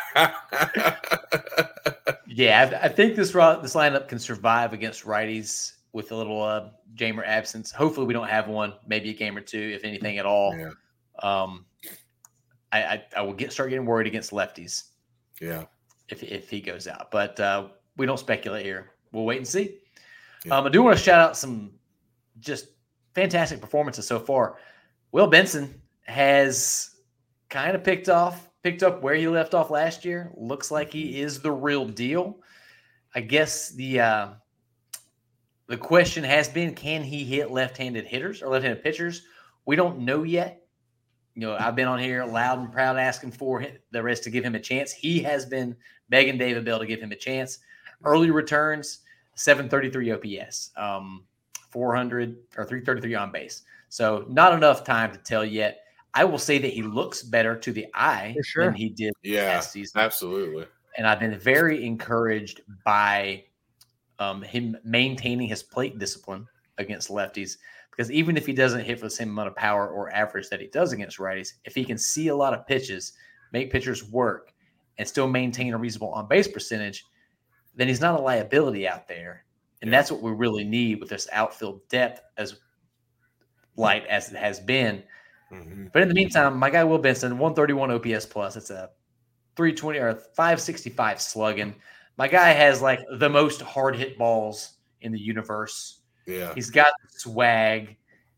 [SPEAKER 2] things. Yeah, I, I think this ro- this lineup can survive against righties with a little uh, Jamer absence. Hopefully, we don't have one. Maybe a game or two, if anything at all.
[SPEAKER 4] Yeah.
[SPEAKER 2] Um, I, I I will get start getting worried against lefties
[SPEAKER 4] Yeah.
[SPEAKER 2] if if he goes out. But uh, we don't speculate here. We'll wait and see.
[SPEAKER 4] Yeah.
[SPEAKER 2] Um, I do want to shout out some just fantastic performances so far. Will Benson has kind of picked off, picked up where he left off last year. Looks like he is the real deal. I guess the uh, the question has been, can he hit left-handed hitters or left-handed pitchers? We don't know yet. You know, I've been on here loud and proud asking for the rest to give him a chance. He has been begging David Bell to give him a chance. Early returns, seven thirty-three O P S, um, four hundred or three thirty-three on base. So not enough time to tell yet. I will say that he looks better to the eye
[SPEAKER 3] For sure.
[SPEAKER 2] than he did
[SPEAKER 4] Yeah,
[SPEAKER 2] last season.
[SPEAKER 4] absolutely.
[SPEAKER 2] And I've been very encouraged by um, him maintaining his plate discipline against lefties. Because even if he doesn't hit for the same amount of power or average that he does against righties, if he can see a lot of pitches, make pitchers work, and still maintain a reasonable on-base percentage, then he's not a liability out there. And
[SPEAKER 4] Yeah.
[SPEAKER 2] that's what we really need with this outfield depth, as light as it has been.
[SPEAKER 4] Mm-hmm.
[SPEAKER 2] But in the meantime, my guy Will Benson, one thirty-one O P S plus. It's a three twenty or five sixty-five slugging. My guy has like the most hard hit balls in the universe.
[SPEAKER 4] Yeah.
[SPEAKER 2] He's got swag.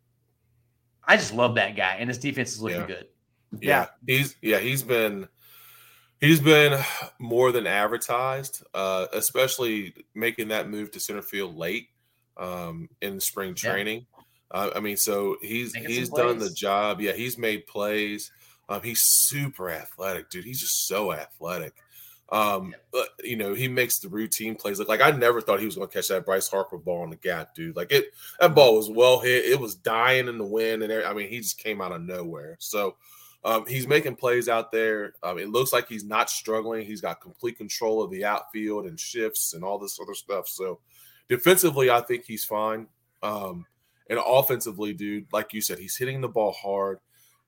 [SPEAKER 2] I just love that guy, and his defense is looking
[SPEAKER 4] Yeah.
[SPEAKER 2] good.
[SPEAKER 4] Yeah, he's yeah he's been he's been more than advertised, uh, especially making that move to center field late um, in spring
[SPEAKER 2] Yeah.
[SPEAKER 4] training. Uh, I mean, so he's
[SPEAKER 2] Making
[SPEAKER 4] he's
[SPEAKER 2] some
[SPEAKER 4] done the
[SPEAKER 2] plays.
[SPEAKER 4] job. Yeah, he's made plays. Um, he's super athletic, dude. He's just so athletic. Um, but, you know, he makes the routine plays look like I never thought he was going to catch that Bryce Harper ball on the gap, dude. Like it, that ball was well hit. It was dying in the wind, and every- I mean, he just came out of nowhere. So. Um, he's making plays out there. Um, it looks like he's not struggling. He's got complete control of the outfield and shifts and all this other stuff. So defensively, I think he's fine. Um, and offensively, dude, like you said, he's hitting the ball hard.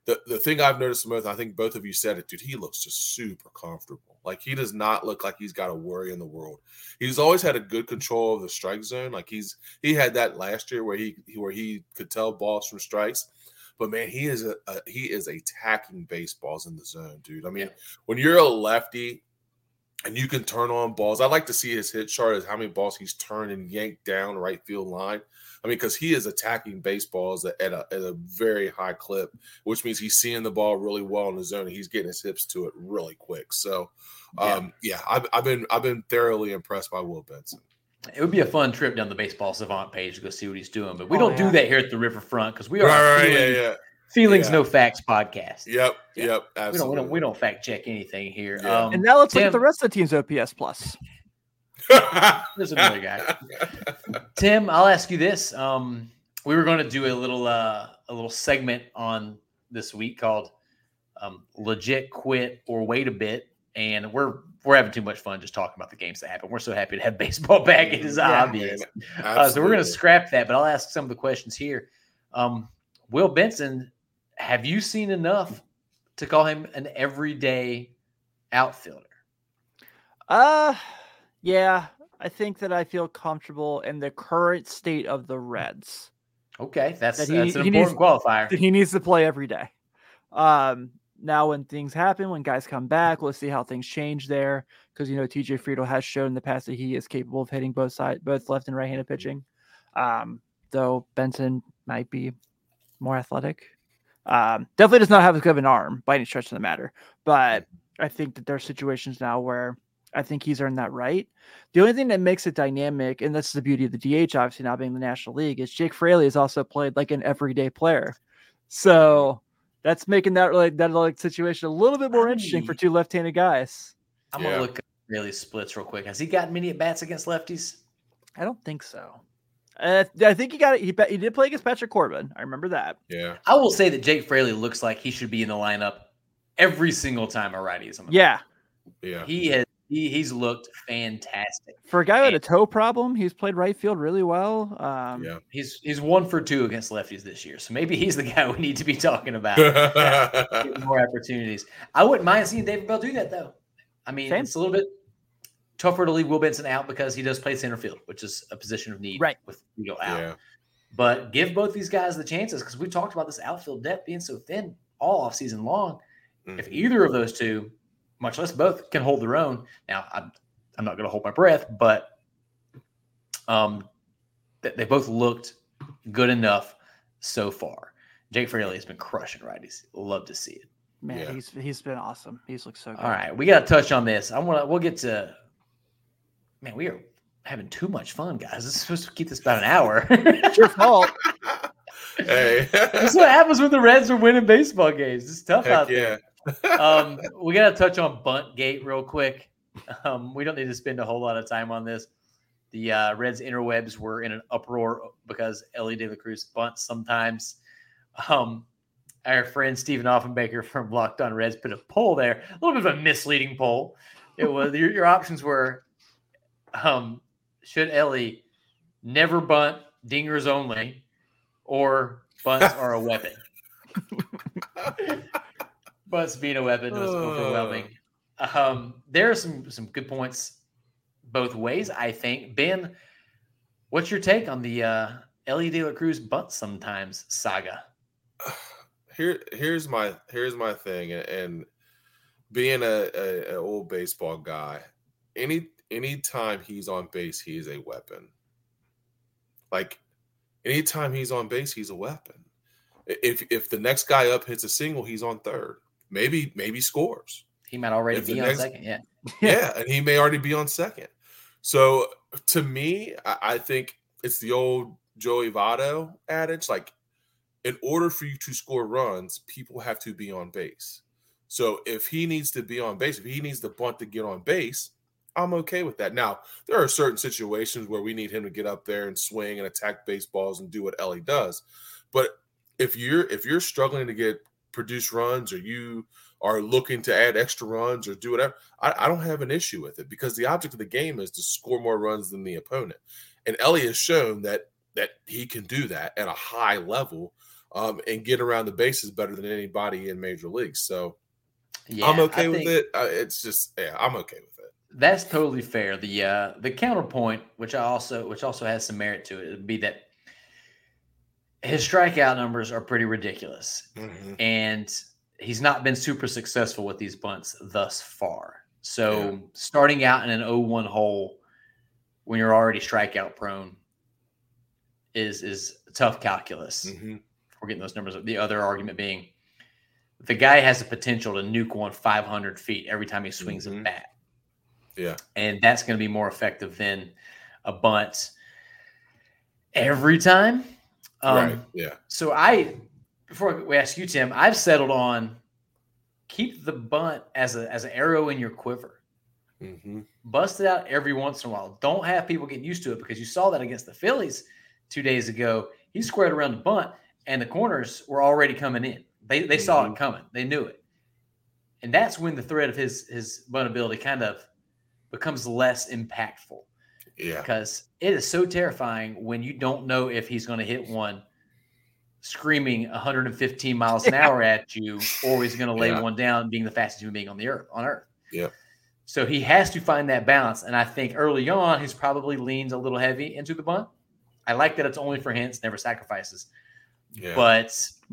[SPEAKER 4] the, the thing I've noticed most, I think both of you said it, dude, he looks just super comfortable. Like, he does not look like he's got a worry in the world. He's always had a good control of the strike zone. Like, he's he had that last year where he where he could tell balls from strikes. But, man, he is a, a he is attacking baseballs in the zone, dude. I mean, when you're a lefty and you can turn on balls, I like to see his hit chart as how many balls he's turned and yanked down right field line. I mean, because he is attacking baseballs at a, at a very high clip, which means he's seeing the ball really well in the zone and he's getting his hips to it really quick. So, um, yeah, yeah I've, I've been I've been thoroughly impressed by Will Benson.
[SPEAKER 2] It would be a fun trip down the Baseball Savant page to go see what he's doing, but we
[SPEAKER 3] oh,
[SPEAKER 2] don't
[SPEAKER 3] yeah.
[SPEAKER 2] do that here at the Riverfront because we are
[SPEAKER 4] right, right,
[SPEAKER 2] feeling,
[SPEAKER 4] yeah, yeah.
[SPEAKER 2] feelings
[SPEAKER 4] yeah.
[SPEAKER 2] no facts podcast.
[SPEAKER 4] Yep,
[SPEAKER 2] yeah.
[SPEAKER 4] yep, absolutely.
[SPEAKER 2] We don't, we don't we don't fact check anything here.
[SPEAKER 4] Yeah.
[SPEAKER 2] Um,
[SPEAKER 3] And now let's
[SPEAKER 2] Tim,
[SPEAKER 3] look at the rest of the team's O P S plus.
[SPEAKER 2] There's another guy. Tim, I'll ask you this. Um, we were going to do a little uh, a little segment on this week called um, "Legit Quit or Wait a Bit," and we're we're having too much fun just talking about the games that happen. We're so happy to have baseball back; it is
[SPEAKER 3] Yeah,
[SPEAKER 2] obvious. Uh, so we're going to scrap that, but I'll ask some of the questions here. Um, Will Benson, have you seen enough to call him an everyday outfielder?
[SPEAKER 3] Uh, yeah, I think that I feel comfortable in the current state of the Reds.
[SPEAKER 2] Okay, that's,
[SPEAKER 3] That he-
[SPEAKER 2] that's an
[SPEAKER 3] he
[SPEAKER 2] important
[SPEAKER 3] needs-
[SPEAKER 2] qualifier.
[SPEAKER 3] That he needs to play every day. Um, now when things happen, when guys come back, let's see how things change there. Because you know T J Friedel has shown in the past that he is capable of hitting both side, both left and right-handed pitching. Um, though Benson might be more athletic. Um, definitely does not have as good of an arm by any stretch of the matter. But I think that there are situations now where I think he's earned that right. The only thing that makes it dynamic, and that's the beauty of the D H, obviously now being the National League, is Jake Fraley has also played like an everyday player. So that's making that like that like situation a little bit more interesting for two left-handed guys.
[SPEAKER 2] I'm
[SPEAKER 4] Yeah.
[SPEAKER 2] gonna look at really splits real quick. Has he gotten many at bats against lefties?
[SPEAKER 3] I don't think so. Uh, I think he got it. He he did play against Patrick Corbin. I remember that.
[SPEAKER 4] Yeah.
[SPEAKER 2] I will say that Jake Fraley looks like he should be in the lineup every single time a righty is on the
[SPEAKER 3] Yeah,
[SPEAKER 4] Yeah.
[SPEAKER 2] He has he, he's looked fantastic.
[SPEAKER 3] for a guy who had a toe problem, he's played right field really well. Um,
[SPEAKER 4] Yeah.
[SPEAKER 2] He's he's one for two against lefties this year. So maybe he's the guy we need to be talking about. Get more opportunities. I wouldn't mind seeing David Bell do that though. I mean,
[SPEAKER 3] Same.
[SPEAKER 2] it's a little bit tougher to leave Will Benson out because he does play center field, which is a position of need
[SPEAKER 3] Right.
[SPEAKER 2] with Friedel out.
[SPEAKER 4] Yeah.
[SPEAKER 2] But give both these guys the chances because we talked about this outfield depth being so thin all off season long.
[SPEAKER 4] Mhm.
[SPEAKER 2] If either of those two, much less both, can hold their own. Now, I'm I'm not going to hold my breath, but um, th- they both looked good enough so far. Jake Fraley has been crushing righties. Love to see it.
[SPEAKER 3] man,
[SPEAKER 4] Yeah.
[SPEAKER 3] he's he's been awesome. He's looked so good.
[SPEAKER 2] All right, we got to touch on this. I want to. We'll get to. Man, we are having too much fun, guys. This is supposed to keep this about an hour.
[SPEAKER 3] It's your fault.
[SPEAKER 4] Hey.
[SPEAKER 2] That's what happens when the Reds are winning baseball games. It's tough
[SPEAKER 4] Heck
[SPEAKER 2] out there.
[SPEAKER 4] yeah.
[SPEAKER 2] um, we got to touch on Buntgate real quick. Um, we don't need to spend a whole lot of time on this. The uh, Reds interwebs were in an uproar because Ellie De La Cruz bunts sometimes. Um, our friend Stephen Offenbaker from Locked On Reds put a poll there, a little bit of a misleading poll. It was your, your options were: um, should Ellie never bunt, dingers only, or bunts are a weapon? Bunts being a weapon was overwhelming. Um, there are some some good points both ways, I think. Ben, what's your take on the uh, Ellie De La Cruz bunt sometimes saga?
[SPEAKER 4] Here, here's my here's my thing, and, and being a, a, a old baseball guy, any anytime he's on base, he is a weapon. Like anytime he's on base, he's a weapon. If if the next guy up hits a single, he's on third. Maybe maybe scores.
[SPEAKER 2] He might already
[SPEAKER 4] If the
[SPEAKER 2] be on
[SPEAKER 4] next-
[SPEAKER 2] second. Yeah.
[SPEAKER 4] Yeah, and he may already be on second. So to me, I, I think it's the old Joey Votto adage, like, in order for you to score runs, people have to be on base. So if he needs to be on base, if he needs to bunt to get on base, I'm okay with that. Now, there are certain situations where we need him to get up there and swing and attack baseballs and do what Ellie does. But if you're if you're struggling to get produce runs, or you are looking to add extra runs or do whatever, I, I don't have an issue with it, because the object of the game is to score more runs than the opponent. And Ellie has shown that that he can do that at a high level. um, and get around the bases better than anybody in major leagues. So
[SPEAKER 2] yeah,
[SPEAKER 4] I'm okay
[SPEAKER 2] I
[SPEAKER 4] with
[SPEAKER 2] think
[SPEAKER 4] it. Uh, it's just, yeah, I'm okay with it.
[SPEAKER 2] that's totally fair. The uh, the counterpoint, which I also which also has some merit to it, would be that his strikeout numbers are pretty ridiculous,
[SPEAKER 4] Mm-hmm.
[SPEAKER 2] and he's not been super successful with these bunts thus far. So
[SPEAKER 4] Yeah.
[SPEAKER 2] starting out in an oh one hole when you're already strikeout prone is is tough calculus.
[SPEAKER 4] Mm-hmm.
[SPEAKER 2] We're getting those numbers. The other argument being the guy has the potential to nuke one five hundred feet every time he swings
[SPEAKER 4] Mm-hmm.
[SPEAKER 2] a bat.
[SPEAKER 4] Yeah.
[SPEAKER 2] And that's going to be more effective than a bunt every time. Um,
[SPEAKER 4] right. Yeah.
[SPEAKER 2] So I, before we ask you, Tim, I've settled on keep the bunt as a as an arrow in your quiver.
[SPEAKER 4] Mm-hmm.
[SPEAKER 2] Bust it out every once in a while. Don't have people get used to it, because you saw that against the Phillies two days ago. He squared around the bunt, and the corners were already coming in. They they mm-hmm. saw it coming. They knew it. And that's when the threat of his his bunt ability kind of becomes less impactful.
[SPEAKER 4] Yeah.
[SPEAKER 2] Because it is so terrifying when you don't know if he's going to hit one screaming one hundred fifteen miles an hour at you, or he's going to lay
[SPEAKER 4] yeah.
[SPEAKER 2] one down being the fastest human being on the earth on earth.
[SPEAKER 4] Yeah.
[SPEAKER 2] So he has to find that balance. And I think early on, he's probably leaned a little heavy into the bunt. I like that it's only for hints, never sacrifices.
[SPEAKER 4] Yeah.
[SPEAKER 2] But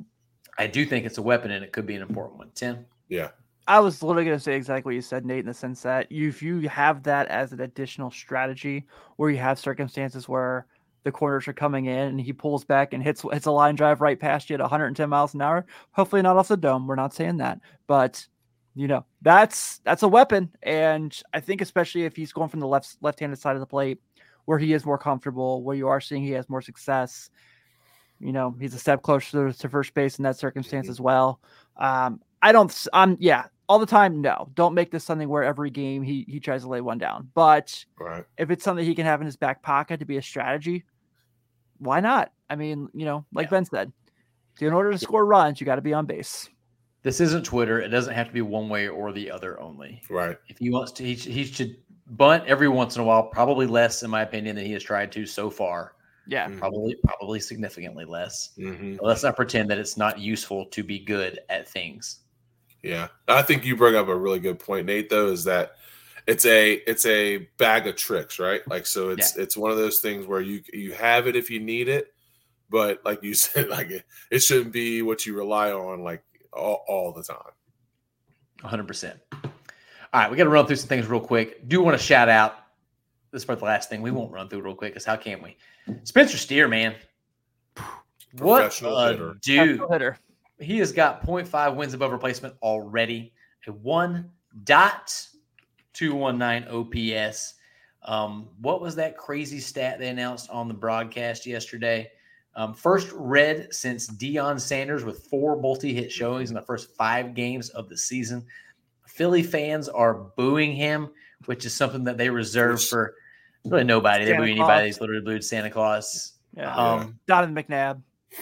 [SPEAKER 2] I do think it's a weapon, and it could be an important one. Tim?
[SPEAKER 4] Yeah.
[SPEAKER 3] I was literally going to say exactly what you said, Nate, in the sense that you, if you have that as an additional strategy where you have circumstances where the corners are coming in and he pulls back and hits hits a line drive right past you at one hundred ten miles an hour, hopefully not off the dome. We're not saying that. But, you know, that's that's a weapon. And I think especially if he's going from the left left-handed side of the plate where he is more comfortable, where you are seeing he has more success, you know, he's a step closer to first base in that circumstance mm-hmm. as well. Um, I don't, I'm, yeah, all the time. No, don't make this something where every game he, he tries to lay one down. But
[SPEAKER 4] right.
[SPEAKER 3] if it's something he can have in his back pocket to be a strategy, why not? I mean, you know, like yeah. Ben said, in order to score runs, you got to be on base.
[SPEAKER 2] This isn't Twitter. It doesn't have to be one way or the other only.
[SPEAKER 4] Right.
[SPEAKER 2] If he wants to, he, he should bunt every once in a while, probably less, in my opinion, than he has tried to so far.
[SPEAKER 3] Yeah,
[SPEAKER 2] mm-hmm. probably, probably significantly less.
[SPEAKER 4] Mm-hmm.
[SPEAKER 2] Let's not pretend that it's not useful to be good at things.
[SPEAKER 4] Yeah, I think you bring up a really good point, Nate. Though, is that it's a it's a bag of tricks, right? Like, so it's yeah. it's one of those things where you you have it if you need it, but like you said, like it, it shouldn't be what you rely on like all, all the time.
[SPEAKER 2] one hundred percent. All right, we got to run through some things real quick. Do want to shout out. This is for the last thing. We won't run through real quick because how can we? Spencer Steer, man, what a
[SPEAKER 4] hitter.
[SPEAKER 2] dude!
[SPEAKER 3] Hitter.
[SPEAKER 2] He has got point five wins above replacement already. A one point two one nine O P S. Um, what was that crazy stat they announced on the broadcast yesterday? Um, first red since Deion Sanders with four multi-hit showings in the first five games of the season. Philly fans are booing him, which is something that they reserve for really nobody. They boo anybody. He's literally booed Santa Claus.
[SPEAKER 3] Yeah.
[SPEAKER 2] Um,
[SPEAKER 3] Donovan McNabb.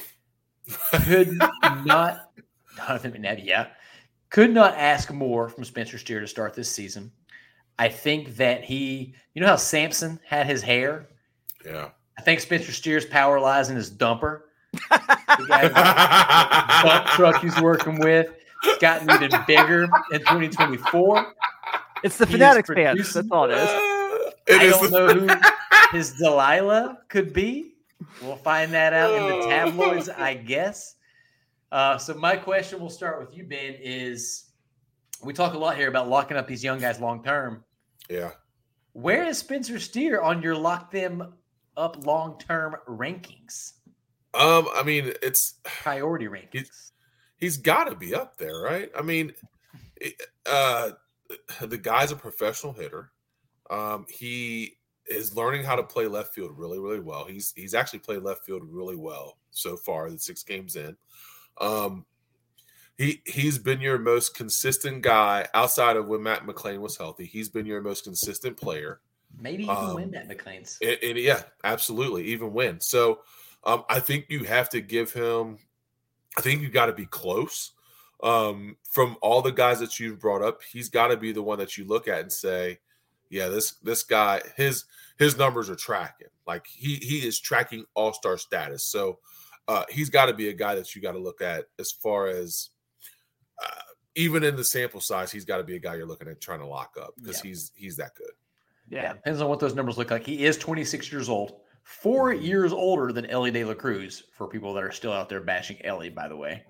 [SPEAKER 2] Could not, Donovan McNabb, yeah, could not ask more from Spencer Steer to start this season. I think that he, you know how Samson had his hair?
[SPEAKER 4] Yeah.
[SPEAKER 2] I think Spencer Steer's power lies in his dumper. The guy, the dump truck he's working with, it's gotten even bigger in twenty twenty-four.
[SPEAKER 3] It's the Fanatics fans. That's all it is.
[SPEAKER 4] It
[SPEAKER 2] I
[SPEAKER 4] is
[SPEAKER 2] don't know who his Delilah could be. We'll find that out in the tabloids, I guess. Uh, so my question, we'll start with you, Ben, is we talk a lot here about locking up these young guys long-term.
[SPEAKER 4] Yeah.
[SPEAKER 2] Where is Spencer Steer on your lock them up long-term rankings?
[SPEAKER 4] Um, I mean, it's
[SPEAKER 2] priority rankings.
[SPEAKER 4] He's, he's got to be up there, right? I mean, it, uh, the guy's a professional hitter. Um, he is learning how to play left field really, really well. He's he's actually played left field really well so far, the six games in. Um, he he's been your most consistent guy outside of when Matt McClain was healthy. He's been your most consistent player.
[SPEAKER 2] Maybe even
[SPEAKER 4] um,
[SPEAKER 2] win Matt McClain's.
[SPEAKER 4] And, and yeah, absolutely, even win. So um, I think you have to give him. I think you got to be close. Um, from all the guys that you've brought up, he's got to be the one that you look at and say, yeah, this this guy, his his numbers are tracking. Like he he is tracking all-star status. So uh, he's got to be a guy that you got to look at as far as uh, even in the sample size. He's got to be a guy you're looking at trying to lock up because yeah. he's he's that good.
[SPEAKER 2] Yeah. yeah, depends on what those numbers look like. He is twenty-six years old, four
[SPEAKER 4] Mm-hmm.
[SPEAKER 2] years older than Ellie De La Cruz. For people that are still out there bashing Ellie, by the way.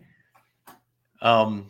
[SPEAKER 2] Um,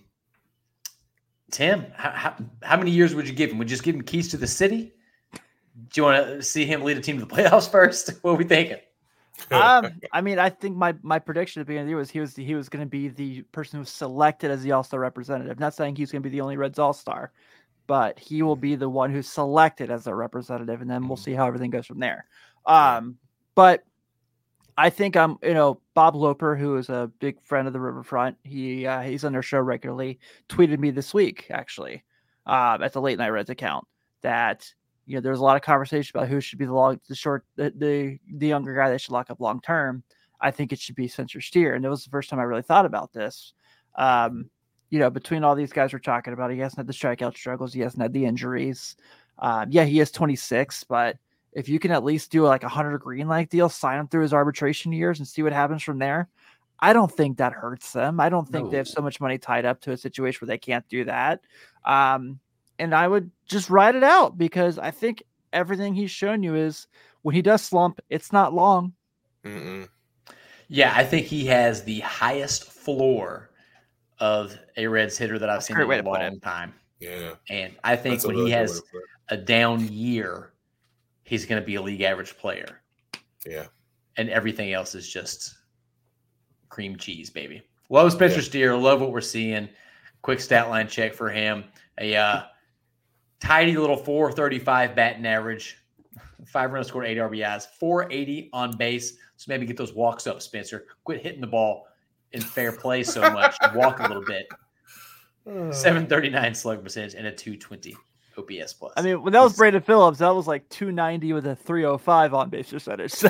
[SPEAKER 2] Tim, how, how, how many years would you give him? Would you just give him keys to the city? Do you want to see him lead a team to the playoffs first? What are we thinking?
[SPEAKER 3] um, I mean, I think my my prediction at the beginning of the year was he was he was going to be the person who was selected as the All-Star representative. Not saying he's going to be the only Reds All-Star, but he will be the one who's selected as a representative, and then we'll see how everything goes from there. Um, but I think I'm, you know, Bob Loper, who is a big friend of the Riverfront. He uh, he's on their show regularly. Tweeted me this week actually uh, at the Late Night Reds account that. You know, there's a lot of conversation about who should be the long, the short, the, the the younger guy that should lock up long term. I think it should be Spencer Steer, and it was the first time I really thought about this. Um, you know, between all these guys we're talking about, he hasn't had the strikeout struggles, he hasn't had the injuries. Um, yeah, he is twenty-six, but if you can at least do like a Hunter Greenlight deal, sign him through his arbitration years, and see what happens from there, I don't think that hurts them. I don't think no. they have so much money tied up to a situation where they can't do that. Um, And I would just ride it out because I think everything he's shown you is when he does slump, it's not long.
[SPEAKER 4] Mm-mm.
[SPEAKER 2] Yeah, I think he has the highest floor of a Reds hitter that I've That's seen in a long time.
[SPEAKER 4] Yeah.
[SPEAKER 2] And I think That's when he has a down year, he's going to be a league average player.
[SPEAKER 4] Yeah.
[SPEAKER 2] And everything else is just cream cheese, baby. Love Spencer yeah. Steer. Love what we're seeing. Quick stat line check for him. A, uh, tidy little four thirty-five batting average, five runs scored, eight R B Is, four eighty on base. So maybe get those walks up, Spencer. Quit hitting the ball in fair play so much. Walk a little bit. seven thirty-nine slug percentage and a two twenty O P S plus.
[SPEAKER 3] I mean, when that was Brandon Phillips, that was like two ninety with a three oh five on base percentage. So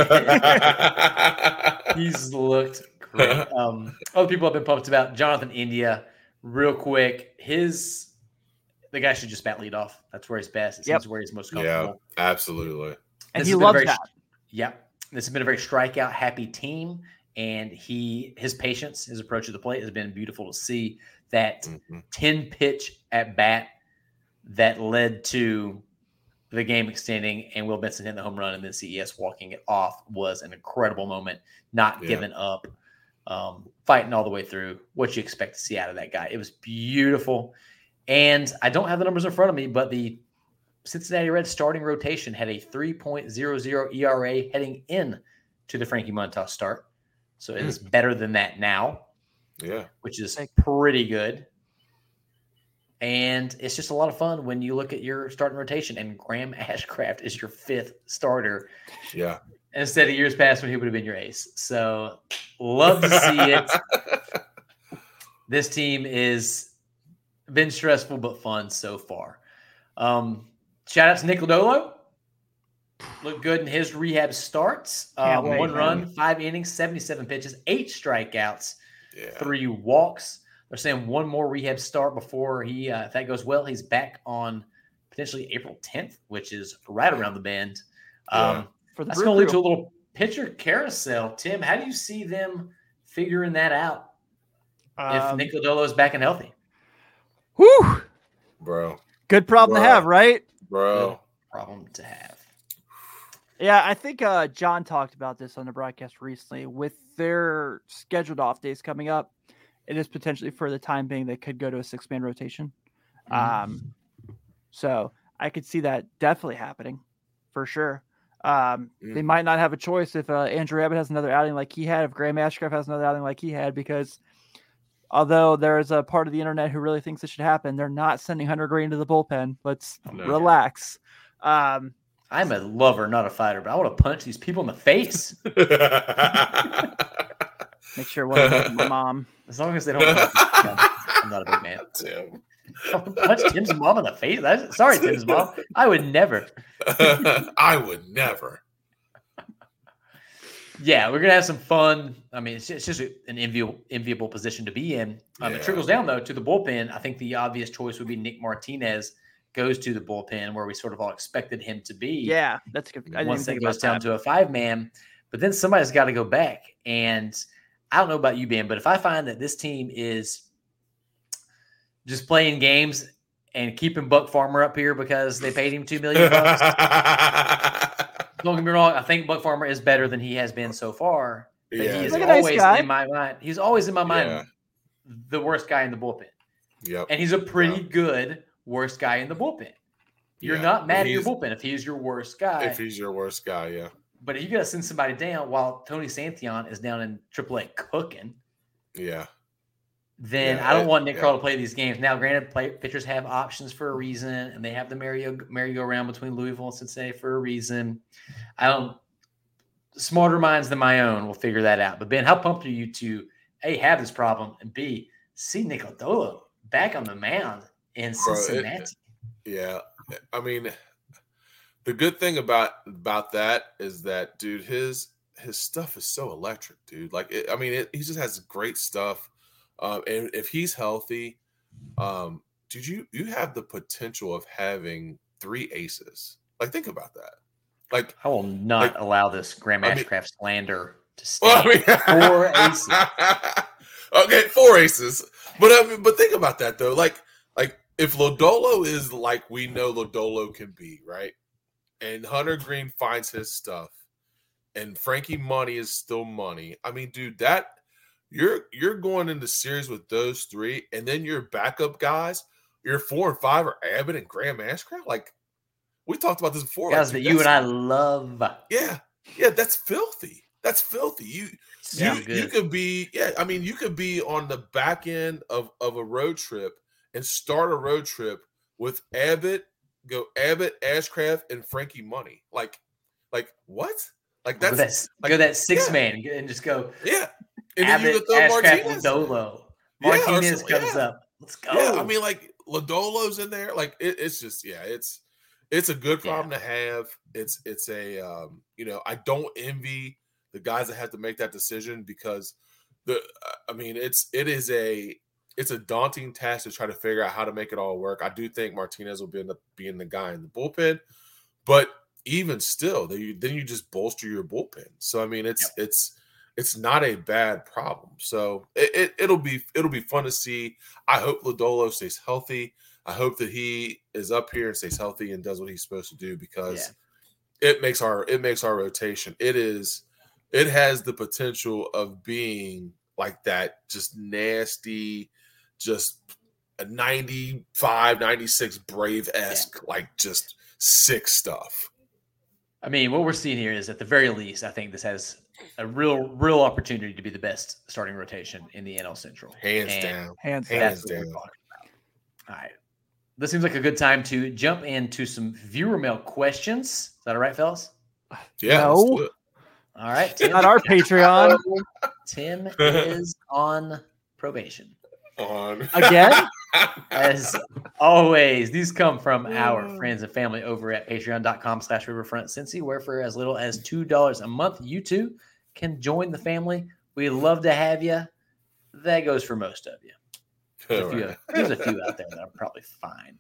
[SPEAKER 2] he's looked great. Um, other people have been pumped about Jonathan India. Real quick, his. The guy should just bat lead off. That's where he's best. It
[SPEAKER 3] yep.
[SPEAKER 2] seems where he's most comfortable.
[SPEAKER 4] Yeah, absolutely.
[SPEAKER 3] And this he loves
[SPEAKER 2] very,
[SPEAKER 3] that.
[SPEAKER 2] Yeah. This has been a very strikeout happy team. And he his patience, his approach to the plate has been beautiful to see. That mm-hmm. ten pitch at bat that led to the game extending and Will Benson hitting the home run and then C E S walking it off was an incredible moment. Not yeah. giving up, um, fighting all the way through. What you expect to see out of that guy. It was beautiful. And I don't have the numbers in front of me, but the Cincinnati Reds starting rotation had a three point oh oh E R A heading in to the Frankie Montas start. So it is mm. better than that now.
[SPEAKER 4] Yeah.
[SPEAKER 2] Which is pretty good. And it's just a lot of fun when you look at your starting rotation and Graham Ashcraft is your fifth starter.
[SPEAKER 4] Yeah.
[SPEAKER 2] Instead of years past when he would have been your ace. So love to see it. This team is been stressful but fun so far. Um, shout out to Nick Lodolo. Looked good in his rehab starts. Um, wait, one man. run, five innings, seventy-seven pitches, eight strikeouts, yeah. three walks. They're saying one more rehab start before he, uh, if that goes well, he's back on potentially April tenth, which is right around the bend. Um, yeah. For the that's going to lead to a little pitcher carousel. Tim, how do you see them figuring that out um, if Nick Lodolo is back and healthy?
[SPEAKER 3] Whew.
[SPEAKER 4] Bro.
[SPEAKER 3] Good problem
[SPEAKER 4] Bro.
[SPEAKER 3] to have, right?
[SPEAKER 4] Bro.
[SPEAKER 2] Good problem to have.
[SPEAKER 3] Yeah, I think uh, John talked about this on the broadcast recently. With their scheduled off days coming up, it is potentially for the time being they could go to a six-man rotation. Mm-hmm. Um, so I could see that definitely happening for sure. Um, mm-hmm. They might not have a choice if uh, Andrew Abbott has another outing like he had, if Graham Ashcraft has another outing like he had, because although there's a part of the internet who really thinks it should happen, they're not sending Hunter Green to the bullpen. Let's no, relax. Yeah. Um,
[SPEAKER 2] I'm a lover, not a fighter, but I want to punch these people in the face.
[SPEAKER 3] Make sure one of my mom.
[SPEAKER 2] As long as they don't. I'm not a big man.
[SPEAKER 4] Tim.
[SPEAKER 2] Punch Tim's mom in the face. That's, sorry, Tim's mom. I would never.
[SPEAKER 4] I would never.
[SPEAKER 2] Yeah, we're gonna have some fun. I mean, it's just, it's just an enviable, enviable position to be in. Um, yeah. It trickles down though to the bullpen. I think the obvious choice would be Nick Martinez goes to the bullpen, where we sort of all expected him to be.
[SPEAKER 3] Yeah, that's good. I
[SPEAKER 2] Once it goes down that. to a five man, But then somebody's got to go back. And I don't know about you, Ben, but if I find that this team is just playing games and keeping Buck Farmer up here because they paid him two million dollars, don't get me wrong, I think Buck Farmer is better than he has been so far. But
[SPEAKER 4] Yeah.
[SPEAKER 2] he is
[SPEAKER 3] He's a nice
[SPEAKER 2] always
[SPEAKER 3] guy.
[SPEAKER 2] in my mind. He's always in my mind
[SPEAKER 4] Yeah.
[SPEAKER 2] the worst guy in the bullpen.
[SPEAKER 4] Yep.
[SPEAKER 2] And he's a pretty
[SPEAKER 4] Yeah.
[SPEAKER 2] good worst guy in the bullpen. You're
[SPEAKER 4] Yeah.
[SPEAKER 2] not mad at
[SPEAKER 4] He's-
[SPEAKER 2] your bullpen if he's your worst guy.
[SPEAKER 4] If he's your worst guy, yeah.
[SPEAKER 2] But if you got to send somebody down while Tony Santillan is down in triple A cooking,
[SPEAKER 4] Yeah.
[SPEAKER 2] then
[SPEAKER 4] Yeah,
[SPEAKER 2] I don't
[SPEAKER 4] it-
[SPEAKER 2] want Nick
[SPEAKER 4] yeah.
[SPEAKER 2] Krall to play these games. Now, granted, play, pitchers have options for a reason, and they have the merry merry-go-round between Louisville and Cincinnati for a reason. I don't – smarter minds than my own will figure that out. But, Ben, how pumped are you to, A, have this problem, and, B, see Nick Lodolo back on the mound in
[SPEAKER 4] Bro, it-
[SPEAKER 2] Cincinnati?
[SPEAKER 4] Yeah. I mean, the good thing about about that is that, dude, his his stuff is so electric, dude. Like, it, I mean, it, he just has great stuff. Um, and if he's healthy, um, dude, you you have the potential of having three aces. Like, think about that. Like,
[SPEAKER 2] I will not
[SPEAKER 4] like-
[SPEAKER 2] allow this Graham
[SPEAKER 4] I mean-
[SPEAKER 2] Ashcraft slander to
[SPEAKER 4] well,
[SPEAKER 2] stand.
[SPEAKER 4] I mean,
[SPEAKER 2] Four aces.
[SPEAKER 4] Okay, four aces. But I mean, but think about that though. Like, like if Lodolo is like we know Lodolo can be, right? And Hunter Green finds his stuff, and Frankie Money is still money. I mean, dude, that you're you're going into series with those three, and then your backup guys, your four and five are Abbott and Graham Ashcraft. Like we talked about this before,
[SPEAKER 2] Guys
[SPEAKER 4] like,
[SPEAKER 2] that you and I
[SPEAKER 4] that's-
[SPEAKER 2] love.
[SPEAKER 4] yeah, yeah, that's filthy. That's filthy. You
[SPEAKER 2] Sounds
[SPEAKER 4] you,
[SPEAKER 2] good.
[SPEAKER 4] you could be, yeah. I mean, you could be on the back end of, of a road trip and start a road trip with Abbott, go Abbott, Ashcraft, and Frankie Money. Like, like what? Like
[SPEAKER 2] Go
[SPEAKER 4] that's
[SPEAKER 2] that,
[SPEAKER 4] like,
[SPEAKER 2] go that six
[SPEAKER 4] yeah.
[SPEAKER 2] man and just go
[SPEAKER 4] yeah. And then you
[SPEAKER 2] Abbott,
[SPEAKER 4] could throw
[SPEAKER 2] Ashcraft,
[SPEAKER 4] Martinez. in.
[SPEAKER 2] Lodolo.
[SPEAKER 4] Yeah, or
[SPEAKER 2] Martinez
[SPEAKER 4] some-
[SPEAKER 2] comes
[SPEAKER 4] yeah.
[SPEAKER 2] up. Let's go.
[SPEAKER 4] Yeah, I mean, like Lodolo's in there. Like it, it's just, yeah, it's it's a good
[SPEAKER 2] Yeah.
[SPEAKER 4] problem to have. It's it's a um, you know, I don't envy the guys that have to make that decision because the I mean, it's it is a it's a daunting task to try to figure out how to make it all work. I do think Martinez will be in the being the guy in the bullpen, but even still, they, then you just bolster your bullpen. So I mean, it's
[SPEAKER 2] Yep.
[SPEAKER 4] it's it's not a bad problem. So it, it it'll be it'll be fun to see. I hope Lodolo stays healthy. I hope that he is up here and stays healthy and does what he's supposed to do because it makes our it makes our rotation. It is it has the potential of being like that, just nasty, just a ninety-five, ninety-six Brave-esque, like just sick stuff.
[SPEAKER 2] I mean, what we're seeing here is at the very least, I think this has a real, real opportunity to be the best starting rotation in the N L Central.
[SPEAKER 4] Hands
[SPEAKER 2] And
[SPEAKER 4] down.
[SPEAKER 3] Hands down.
[SPEAKER 4] Hands
[SPEAKER 2] That's what we're
[SPEAKER 4] down.
[SPEAKER 2] talking about. All right. This seems like a good time to jump into some viewer mail questions. Is that all right, fellas?
[SPEAKER 4] Yeah.
[SPEAKER 3] No.
[SPEAKER 4] let's do it.
[SPEAKER 2] All right. Tim,
[SPEAKER 3] Not our Patreon.
[SPEAKER 2] Tim is on probation.
[SPEAKER 4] On
[SPEAKER 3] Again?
[SPEAKER 2] As always, these come from our friends and family over at patreon.com slash riverfront Cincy, where for as little as two dollars a month, you too can join the family. We love to have you. That goes for most of you. There's a,
[SPEAKER 4] All
[SPEAKER 2] few,
[SPEAKER 4] right.
[SPEAKER 2] there's a few out there that are probably fine.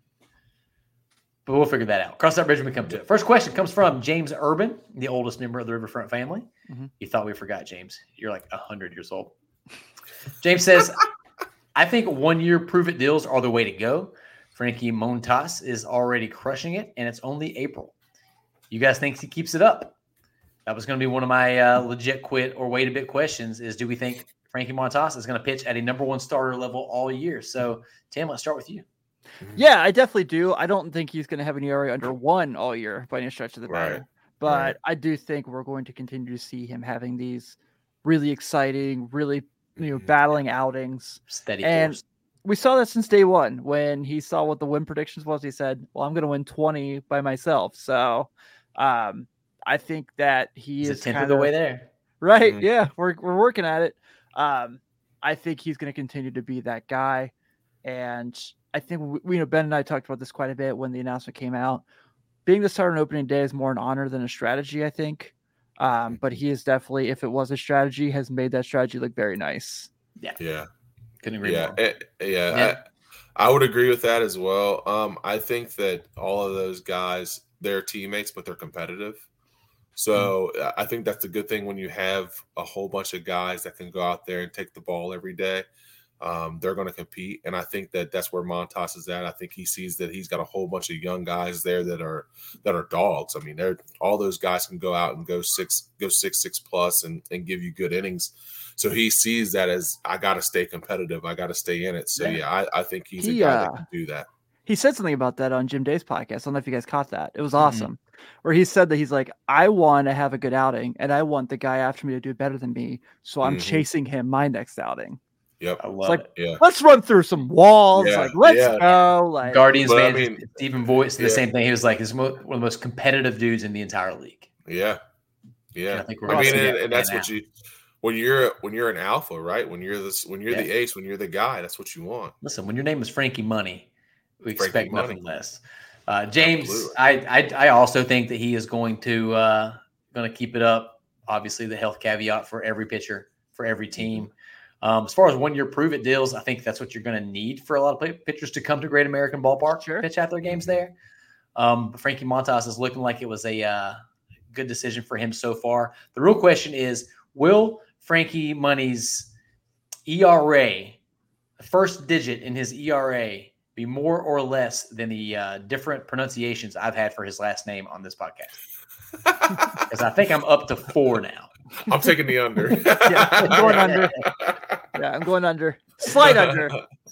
[SPEAKER 2] But we'll figure that out. Cross that bridge when we come to it. First question comes from James Urban, the oldest member of the Riverfront family.
[SPEAKER 3] Mhm.
[SPEAKER 2] You thought we forgot, James. You're like one hundred years old. James says, I think one-year prove-it deals are the way to go. Frankie Montas is already crushing it, and it's only April. You guys think he keeps it up? That was going to be one of my uh, legit quit or wait a bit questions is do we think Frankie Montas is going to pitch at a number one starter level all year? So, Tim, let's start with you.
[SPEAKER 3] Yeah, I definitely do. I don't think he's going to have an E R A under one all year by any stretch of the
[SPEAKER 4] Right.
[SPEAKER 3] matter. But
[SPEAKER 4] Right.
[SPEAKER 3] I do think we're going to continue to see him having these really exciting, really you know,
[SPEAKER 4] Mhm.
[SPEAKER 3] battling outings.
[SPEAKER 2] Steady
[SPEAKER 3] And
[SPEAKER 2] course.
[SPEAKER 3] we saw that since day one when he saw what the win predictions was. He said, well, I'm going to win twenty by myself. So um, I think that he
[SPEAKER 2] He's a
[SPEAKER 3] is
[SPEAKER 2] tenth
[SPEAKER 3] kind
[SPEAKER 2] of the way there.
[SPEAKER 3] Right.
[SPEAKER 4] Mhm.
[SPEAKER 3] Yeah. We're, we're working at it. Um, I think he's going to continue to be that guy. And I think we, we, you know, Ben and I talked about this quite a bit when the announcement came out. Being the starter on opening day is more an honor than a strategy, I think. Um, but he is definitely, if it was a strategy, has made that strategy look very nice.
[SPEAKER 4] Yeah.
[SPEAKER 2] Couldn't agree
[SPEAKER 4] Yeah.
[SPEAKER 2] more.
[SPEAKER 4] eh, yeah.
[SPEAKER 2] Yeah.
[SPEAKER 4] I, I would agree with that as well. Um, I think that all of those guys, they're teammates, but they're competitive. So mm-hmm. I think that's a good thing when you have a whole bunch of guys that can go out there and take the ball every day. Um, they're going to compete, and I think that that's where Montas is at. I think he sees that he's got a whole bunch of young guys there that are that are dogs. I mean, they're all those guys can go out and go six, go six, six plus, and, and give you good innings. So he sees that as I got to stay competitive. I got to stay in it. So yeah, yeah I, I think he's he, a guy uh, that can do that.
[SPEAKER 3] He said something about that on Jim Day's podcast. I don't know if you guys caught that. It was awesome. Mm-hmm. Where he said that he's like, I want to have a good outing, and I want the guy after me to do better than me. So I'm mm-hmm. chasing him my next outing.
[SPEAKER 4] Yep.
[SPEAKER 2] I love
[SPEAKER 3] it's like,
[SPEAKER 2] it.
[SPEAKER 4] Yeah.
[SPEAKER 3] Let's run through some walls.
[SPEAKER 4] Yeah.
[SPEAKER 3] Like, let's
[SPEAKER 4] yeah.
[SPEAKER 3] go. Like
[SPEAKER 2] Guardians
[SPEAKER 4] but,
[SPEAKER 2] fans,
[SPEAKER 4] I mean,
[SPEAKER 2] Stephen Voigt said
[SPEAKER 4] yeah.
[SPEAKER 2] the same thing. He was like, he's one of the most competitive dudes in the entire league.
[SPEAKER 4] Yeah. Yeah.
[SPEAKER 2] And I think we're
[SPEAKER 4] I mean,
[SPEAKER 2] and,
[SPEAKER 4] and, and that's
[SPEAKER 2] now.
[SPEAKER 4] what you when you're when you're an alpha, right? When you're this when you're
[SPEAKER 2] yeah.
[SPEAKER 4] the ace, when you're the guy, that's what you want.
[SPEAKER 2] Listen, when your name is Frankie Money, we
[SPEAKER 4] Frankie
[SPEAKER 2] expect
[SPEAKER 4] Money.
[SPEAKER 2] nothing less. Uh, James, I, I I also think that he is going to uh, going to keep it up. Obviously, the health caveat for every pitcher, for every team. Um, as far as one-year prove-it deals, I think that's what you're going to need for a lot of pitchers to come to Great American Ballpark,
[SPEAKER 3] sure.
[SPEAKER 2] pitch out their games there. Um, Frankie Montas is looking like it was a uh, good decision for him so far. The real question is, will Frankie Money's E R A, the first digit in his E R A, be more or less than the uh, different pronunciations I've had for his last name on this podcast? Because I think I'm up to four now.
[SPEAKER 4] I'm taking the under.
[SPEAKER 3] yeah, I'm going under. Yeah, I'm going under. Slight under.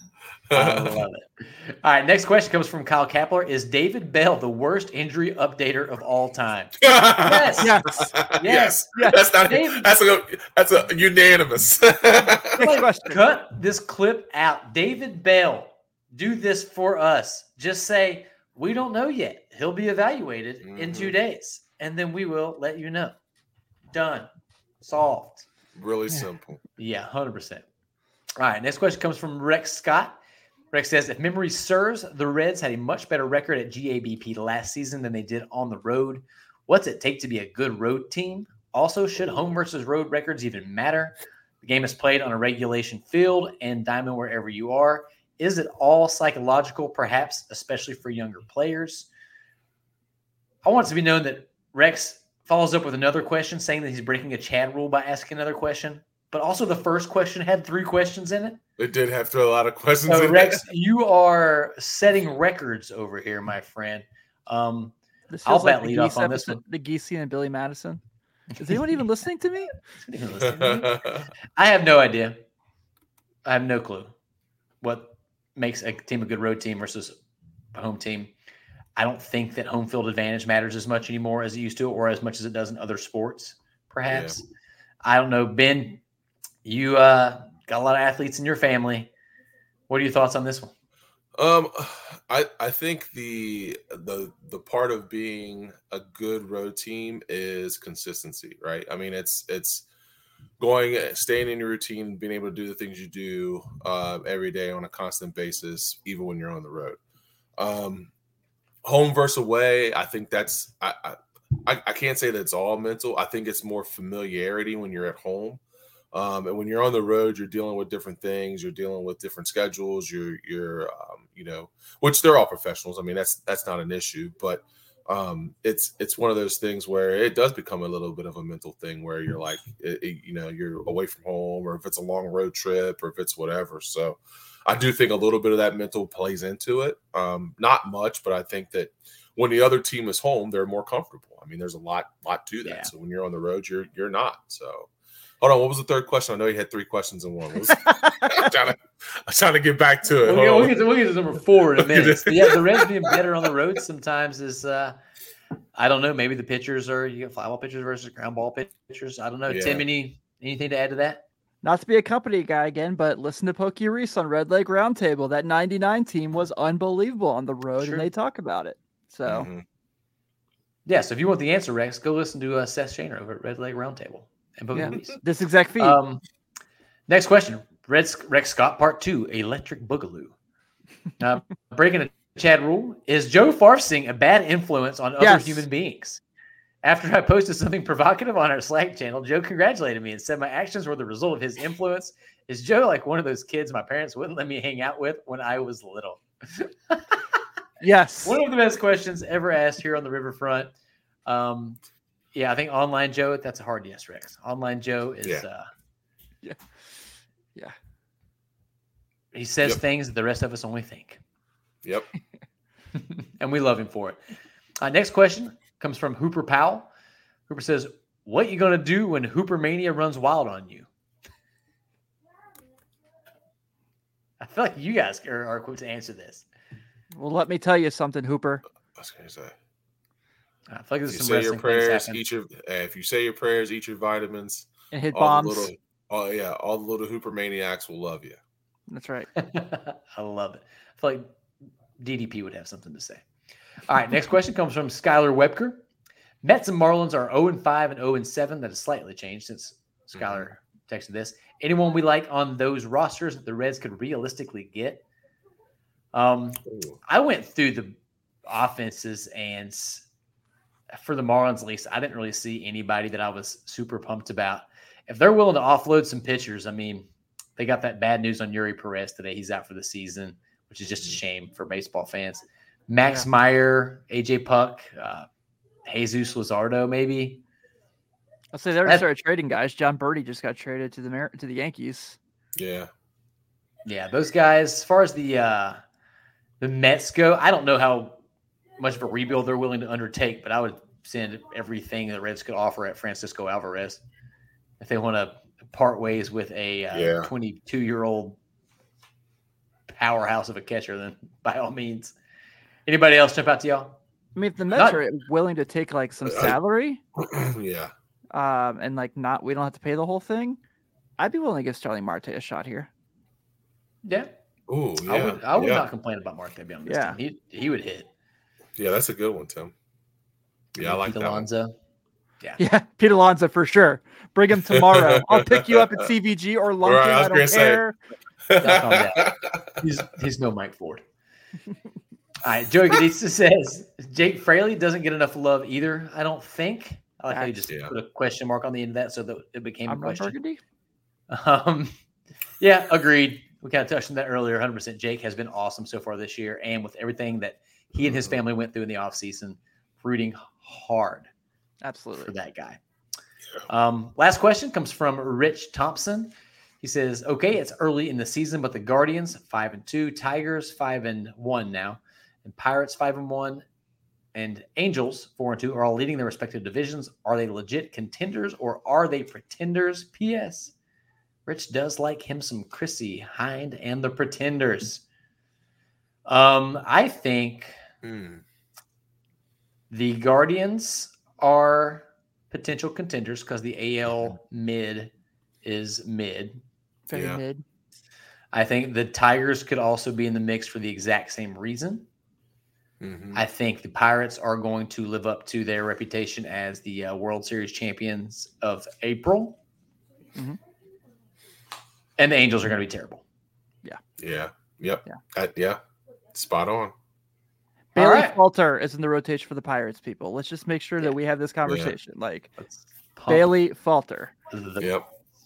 [SPEAKER 2] I love it. All right, next question comes from Kyle Kapler. Is David Bell the worst injury updater of all time?
[SPEAKER 3] Yes. Yes.
[SPEAKER 2] Yes.
[SPEAKER 4] Yes.
[SPEAKER 3] yes.
[SPEAKER 4] That's not
[SPEAKER 2] David,
[SPEAKER 4] that's a that's a unanimous.
[SPEAKER 3] Next question.
[SPEAKER 2] Cut this clip out. David Bell, do this for us. Just say, we don't know yet. He'll be evaluated mm-hmm. in two days, and then we will let you know. Done. Solved.
[SPEAKER 4] Really simple.
[SPEAKER 2] Yeah, one hundred percent. All right, next question comes from Rex Scott. Rex says, if memory serves, the Reds had a much better record at G A B P last season than they did on the road. What's it take to be a good road team? Also, should home versus road records even matter? The game is played on a regulation field and diamond wherever you are. Is it all psychological, perhaps, especially for younger players? I want it to be known that Rex follows up with another question saying that he's breaking a Chad rule by asking another question. But also the first question had three questions in it.
[SPEAKER 4] It did have to a lot of questions
[SPEAKER 2] so
[SPEAKER 4] in
[SPEAKER 2] Rex,
[SPEAKER 4] it.
[SPEAKER 2] You are setting records over here, my friend. Um,
[SPEAKER 3] this
[SPEAKER 2] I'll
[SPEAKER 3] like
[SPEAKER 2] bet lead off on
[SPEAKER 3] episode,
[SPEAKER 2] this one.
[SPEAKER 3] The Geesey and Billy Madison. Is anyone even listening to me?
[SPEAKER 2] listening to me? I have no idea. I have no clue what makes a team a good road team versus a home team. I don't think that home field advantage matters as much anymore as it used to, or as much as it does in other sports, perhaps. Yeah. I don't know. Ben, you uh, got a lot of athletes in your family. What are your thoughts on this one?
[SPEAKER 4] Um, I I think the the the part of being a good road team is consistency, right? I mean, it's it's going, staying in your routine, being able to do the things you do uh, every day on a constant basis, even when you're on the road. Um, home versus away, I think that's I, I I can't say that it's all mental. I think it's more familiarity when you're at home. Um, and when you're on the road, you're dealing with different things. You're dealing with different schedules. You're, you're, um, you know, which they're all professionals. I mean, that's that's not an issue. But um, it's it's one of those things where it does become a little bit of a mental thing where you're like, it, it, you know, you're away from home, or if it's a long road trip, or if it's whatever. So I do think a little bit of that mental plays into it. Um, not much, but I think that when the other team is home, they're more comfortable. I mean, there's a lot lot to that. Yeah. So when you're on the road, you're you're not. So. Hold on, what was the third question? I know you had three questions in one. What was, I'm, trying to, I'm trying to get back to it.
[SPEAKER 2] We'll get, we'll, get to, we'll get to number four in a minute. Yeah, the Reds being better on the road sometimes is, uh, I don't know, maybe the pitchers are, you got fly ball pitchers versus ground ball pitchers. I don't know. Yeah. Tim, any, anything to add to that?
[SPEAKER 3] Not to be a company guy again, but listen to Pokey Reese on Red Lake Roundtable. That ninety-nine team was unbelievable on the road, sure. and they talk about it. So,
[SPEAKER 2] mm-hmm. yeah, so if you want the answer, Rex, go listen to uh, Seth Shaner over at Red Lake Roundtable. Yeah,
[SPEAKER 3] this exact feed.
[SPEAKER 2] Um, next question. Red, Rex Scott, part two, Electric Boogaloo. Uh, breaking a Chad rule. Is Joe Farfsing a bad influence on other
[SPEAKER 3] yes.
[SPEAKER 2] human beings? After I posted something provocative on our Slack channel, Joe congratulated me and said my actions were the result of his influence. Is Joe like one of those kids my parents wouldn't let me hang out with when I was little?
[SPEAKER 3] Yes.
[SPEAKER 2] One of the best questions ever asked here on the Riverfront. Um, Yeah, I think Online Joe, that's a hard yes, Rex. Online Joe is
[SPEAKER 4] Yeah.
[SPEAKER 2] uh
[SPEAKER 3] Yeah. Yeah.
[SPEAKER 2] He says
[SPEAKER 4] Yep.
[SPEAKER 2] things that the rest of us only think.
[SPEAKER 4] Yep.
[SPEAKER 2] And we love him for it. Uh, next question comes from Hooper Powell. Hooper says, what you going to do when Hooper Mania runs wild on you? I feel like you guys are, are quick to answer this.
[SPEAKER 3] Well, let me tell you something, Hooper.
[SPEAKER 4] I was gonna say.
[SPEAKER 2] I feel like
[SPEAKER 4] If
[SPEAKER 2] there's
[SPEAKER 4] you
[SPEAKER 2] some
[SPEAKER 4] say your
[SPEAKER 2] wrestling things
[SPEAKER 4] prayers,
[SPEAKER 2] happen.
[SPEAKER 4] eat your. Uh, if you say your prayers, eat your vitamins.
[SPEAKER 3] And hit
[SPEAKER 4] all
[SPEAKER 3] bombs.
[SPEAKER 4] The little, oh yeah, all the little Hooper maniacs will love you.
[SPEAKER 3] That's right.
[SPEAKER 2] I love it. I feel like D D P would have something to say. All right, next question comes from Skylar Webker. Mets and Marlins are oh and five and oh and seven. That has slightly changed since Skylar mm-hmm. texted this. Anyone we like on those rosters that the Reds could realistically get? Um, I went through the offenses, and for the Marlins, at least, I didn't really see anybody that I was super pumped about. If they're willing to offload some pitchers, I mean, they got that bad news on Yuri Perez today. He's out for the season, which is just a shame for baseball fans. Max yeah. Meyer, A J Puck, uh, Jesus Luzardo, maybe.
[SPEAKER 3] I'll say they're going to start trading guys. John Birdie just got traded to the Mar- to the Yankees.
[SPEAKER 4] Yeah.
[SPEAKER 2] Yeah, those guys, as far as the uh, the Mets go, I don't know how much of a rebuild they're willing to undertake, but I would send everything the Reds could offer at Francisco Alvarez if they want to part ways with a uh, yeah. twenty-two-year-old powerhouse of a catcher, then by all means. Anybody else jump out to y'all?
[SPEAKER 3] I mean, if the Mets not, are willing to take like some salary,
[SPEAKER 4] yeah,
[SPEAKER 3] um, and like not, we don't have to pay the whole thing. I'd be willing to give Starling Marte a shot here.
[SPEAKER 2] Yeah.
[SPEAKER 4] Ooh, yeah.
[SPEAKER 2] I would, I would
[SPEAKER 4] yeah.
[SPEAKER 2] not complain about Marte being on this
[SPEAKER 3] yeah.
[SPEAKER 2] team. He he would hit.
[SPEAKER 4] Yeah, that's a good one, Tim. Yeah, I like
[SPEAKER 2] Pete
[SPEAKER 4] that
[SPEAKER 2] Alonso.
[SPEAKER 4] one.
[SPEAKER 2] Yeah.
[SPEAKER 3] Yeah, Pete Alonso for sure. Bring him tomorrow. I'll pick you up at C V G or Lunkin.
[SPEAKER 4] Right, I,
[SPEAKER 3] I don't care.
[SPEAKER 2] he's, he's no Mike Ford. All right, Joey Gaditza says Jake Fraley doesn't get enough love either, I don't think. I like That's, how you just yeah. put a question mark on the end of that so that it became
[SPEAKER 3] I'm
[SPEAKER 2] a question.
[SPEAKER 3] Burgundy?
[SPEAKER 2] Um, yeah, agreed. We kind of touched on that earlier. one hundred percent Jake has been awesome so far this year, and with everything that he and his family went through in the offseason, rooting hard
[SPEAKER 3] Absolutely
[SPEAKER 2] for that guy. Um, last question comes from Rich Thompson. He says, okay, it's early in the season, but the Guardians, five and two, Tigers, five and one now, and Pirates, five and one, and Angels, four and two, are all leading their respective divisions. Are they legit contenders or are they pretenders? P S. Rich does like him some Chrissy Hind and the Pretenders. Um, I think
[SPEAKER 4] mm.
[SPEAKER 2] the Guardians are potential contenders because the A L mid is mid.
[SPEAKER 3] Very
[SPEAKER 4] yeah.
[SPEAKER 3] mid.
[SPEAKER 2] I think the Tigers could also be in the mix for the exact same reason.
[SPEAKER 4] Mm-hmm.
[SPEAKER 2] I think the Pirates are going to live up to their reputation as the uh, World Series champions of April.
[SPEAKER 3] Mm-hmm.
[SPEAKER 2] And the Angels are going to be terrible.
[SPEAKER 3] Yeah.
[SPEAKER 4] Yeah. Yep.
[SPEAKER 3] Yeah.
[SPEAKER 4] Uh, yeah. Spot on.
[SPEAKER 3] Bailey
[SPEAKER 2] right.
[SPEAKER 3] Falter is in the rotation for the Pirates, people. Let's just make sure
[SPEAKER 2] yeah.
[SPEAKER 3] that we have this conversation. Yeah. Like
[SPEAKER 2] pump.
[SPEAKER 3] Bailey Falter.
[SPEAKER 4] Yep.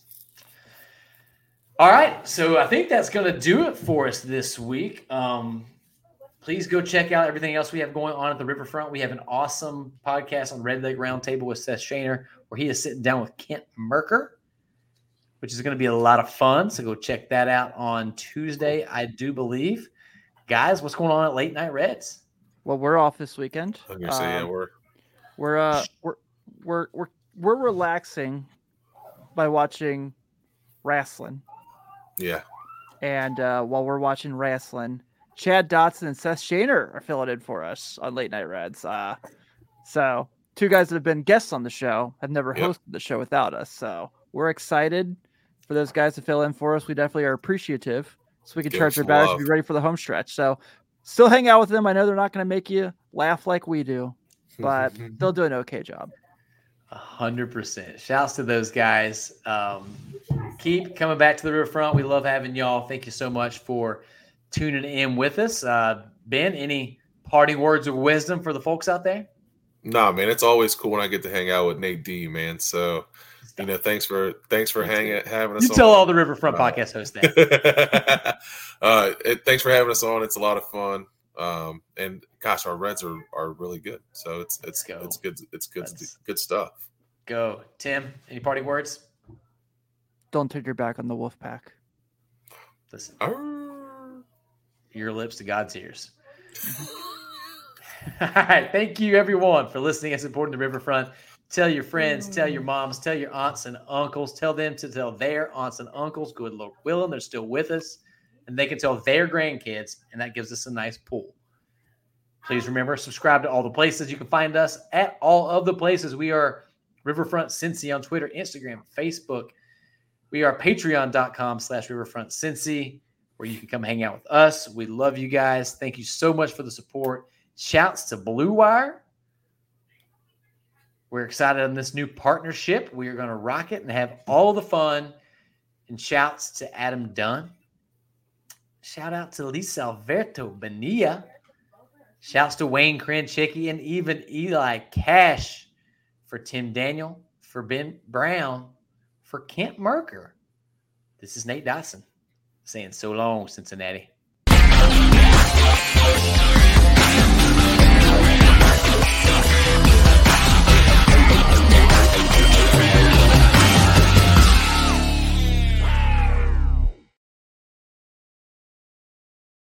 [SPEAKER 2] All right. So I think that's going to do it for us this week. Um, please go check out everything else we have going on at the Riverfront. We have an awesome podcast on Red Leg Roundtable with Seth Shaner, where he is sitting down with Kent Merker, which is going to be a lot of fun. So go check that out on Tuesday, I do believe. Guys, what's going on at Late Night Reds?
[SPEAKER 3] Well, we're off this weekend.
[SPEAKER 4] I'm gonna say
[SPEAKER 3] um,
[SPEAKER 4] yeah, we're
[SPEAKER 3] we're uh we're we're we're we're relaxing by watching wrestling.
[SPEAKER 4] Yeah.
[SPEAKER 3] And uh, while we're watching wrestling, Chad Dotson and Seth Shaner are filling in for us on Late Night Reds. Uh, so two guys that have been guests on the show have never
[SPEAKER 4] yep.
[SPEAKER 3] hosted the show without us. So we're excited for those guys to fill in for us. We definitely are appreciative, so we can
[SPEAKER 4] Give
[SPEAKER 3] charge our
[SPEAKER 4] us
[SPEAKER 3] batters
[SPEAKER 4] love.
[SPEAKER 3] to be ready for the home stretch. So still hang out with them. I know they're not going to make you laugh like we do, but they'll do an okay job.
[SPEAKER 2] A hundred percent. Shouts to those guys. Um, keep coming back to the Riverfront. We love having y'all. Thank you so much for tuning in with us. Uh, Ben, any parting words of wisdom for the folks out there?
[SPEAKER 4] Nah, man, it's always cool when I get to hang out with Nate D, man. So, you know, thanks for thanks for hanging having us.
[SPEAKER 2] You
[SPEAKER 4] on.
[SPEAKER 2] tell all the Riverfront uh, podcast hosts that.
[SPEAKER 4] uh, it, thanks for having us on. It's a lot of fun. Um, and gosh, our Reds are, are really good. So it's it's
[SPEAKER 2] go.
[SPEAKER 4] it's good it's good
[SPEAKER 2] Let's
[SPEAKER 4] good stuff.
[SPEAKER 2] Go, Tim. Any party words?
[SPEAKER 3] Don't turn your back on the Wolfpack.
[SPEAKER 2] Listen,
[SPEAKER 4] Arr.
[SPEAKER 2] your lips to God's ears. All right, thank you everyone for listening and supporting the Riverfront. Tell your friends, tell your moms, tell your aunts and uncles, tell them to tell their aunts and uncles. Good Lord willing, they're still with us, and they can tell their grandkids, and that gives us a nice pool. Please remember, subscribe to all the places you can find us at all of the places. We are Riverfront Cincy on Twitter, Instagram, Facebook. We are patreon.com slash Riverfront Cincy, where you can come hang out with us. We love you guys. Thank you so much for the support. Shouts to Blue Wire. We're excited on this new partnership. We are going to rock it and have all the fun. And shouts to Adam Dunn. Shout out to Lisa Alberto Bonilla. Shouts to Wayne Kranchicki and even Eli Cash, for Tim Daniel, for Ben Brown, for Kent Merker. This is Nate Dawson saying so long, Cincinnati.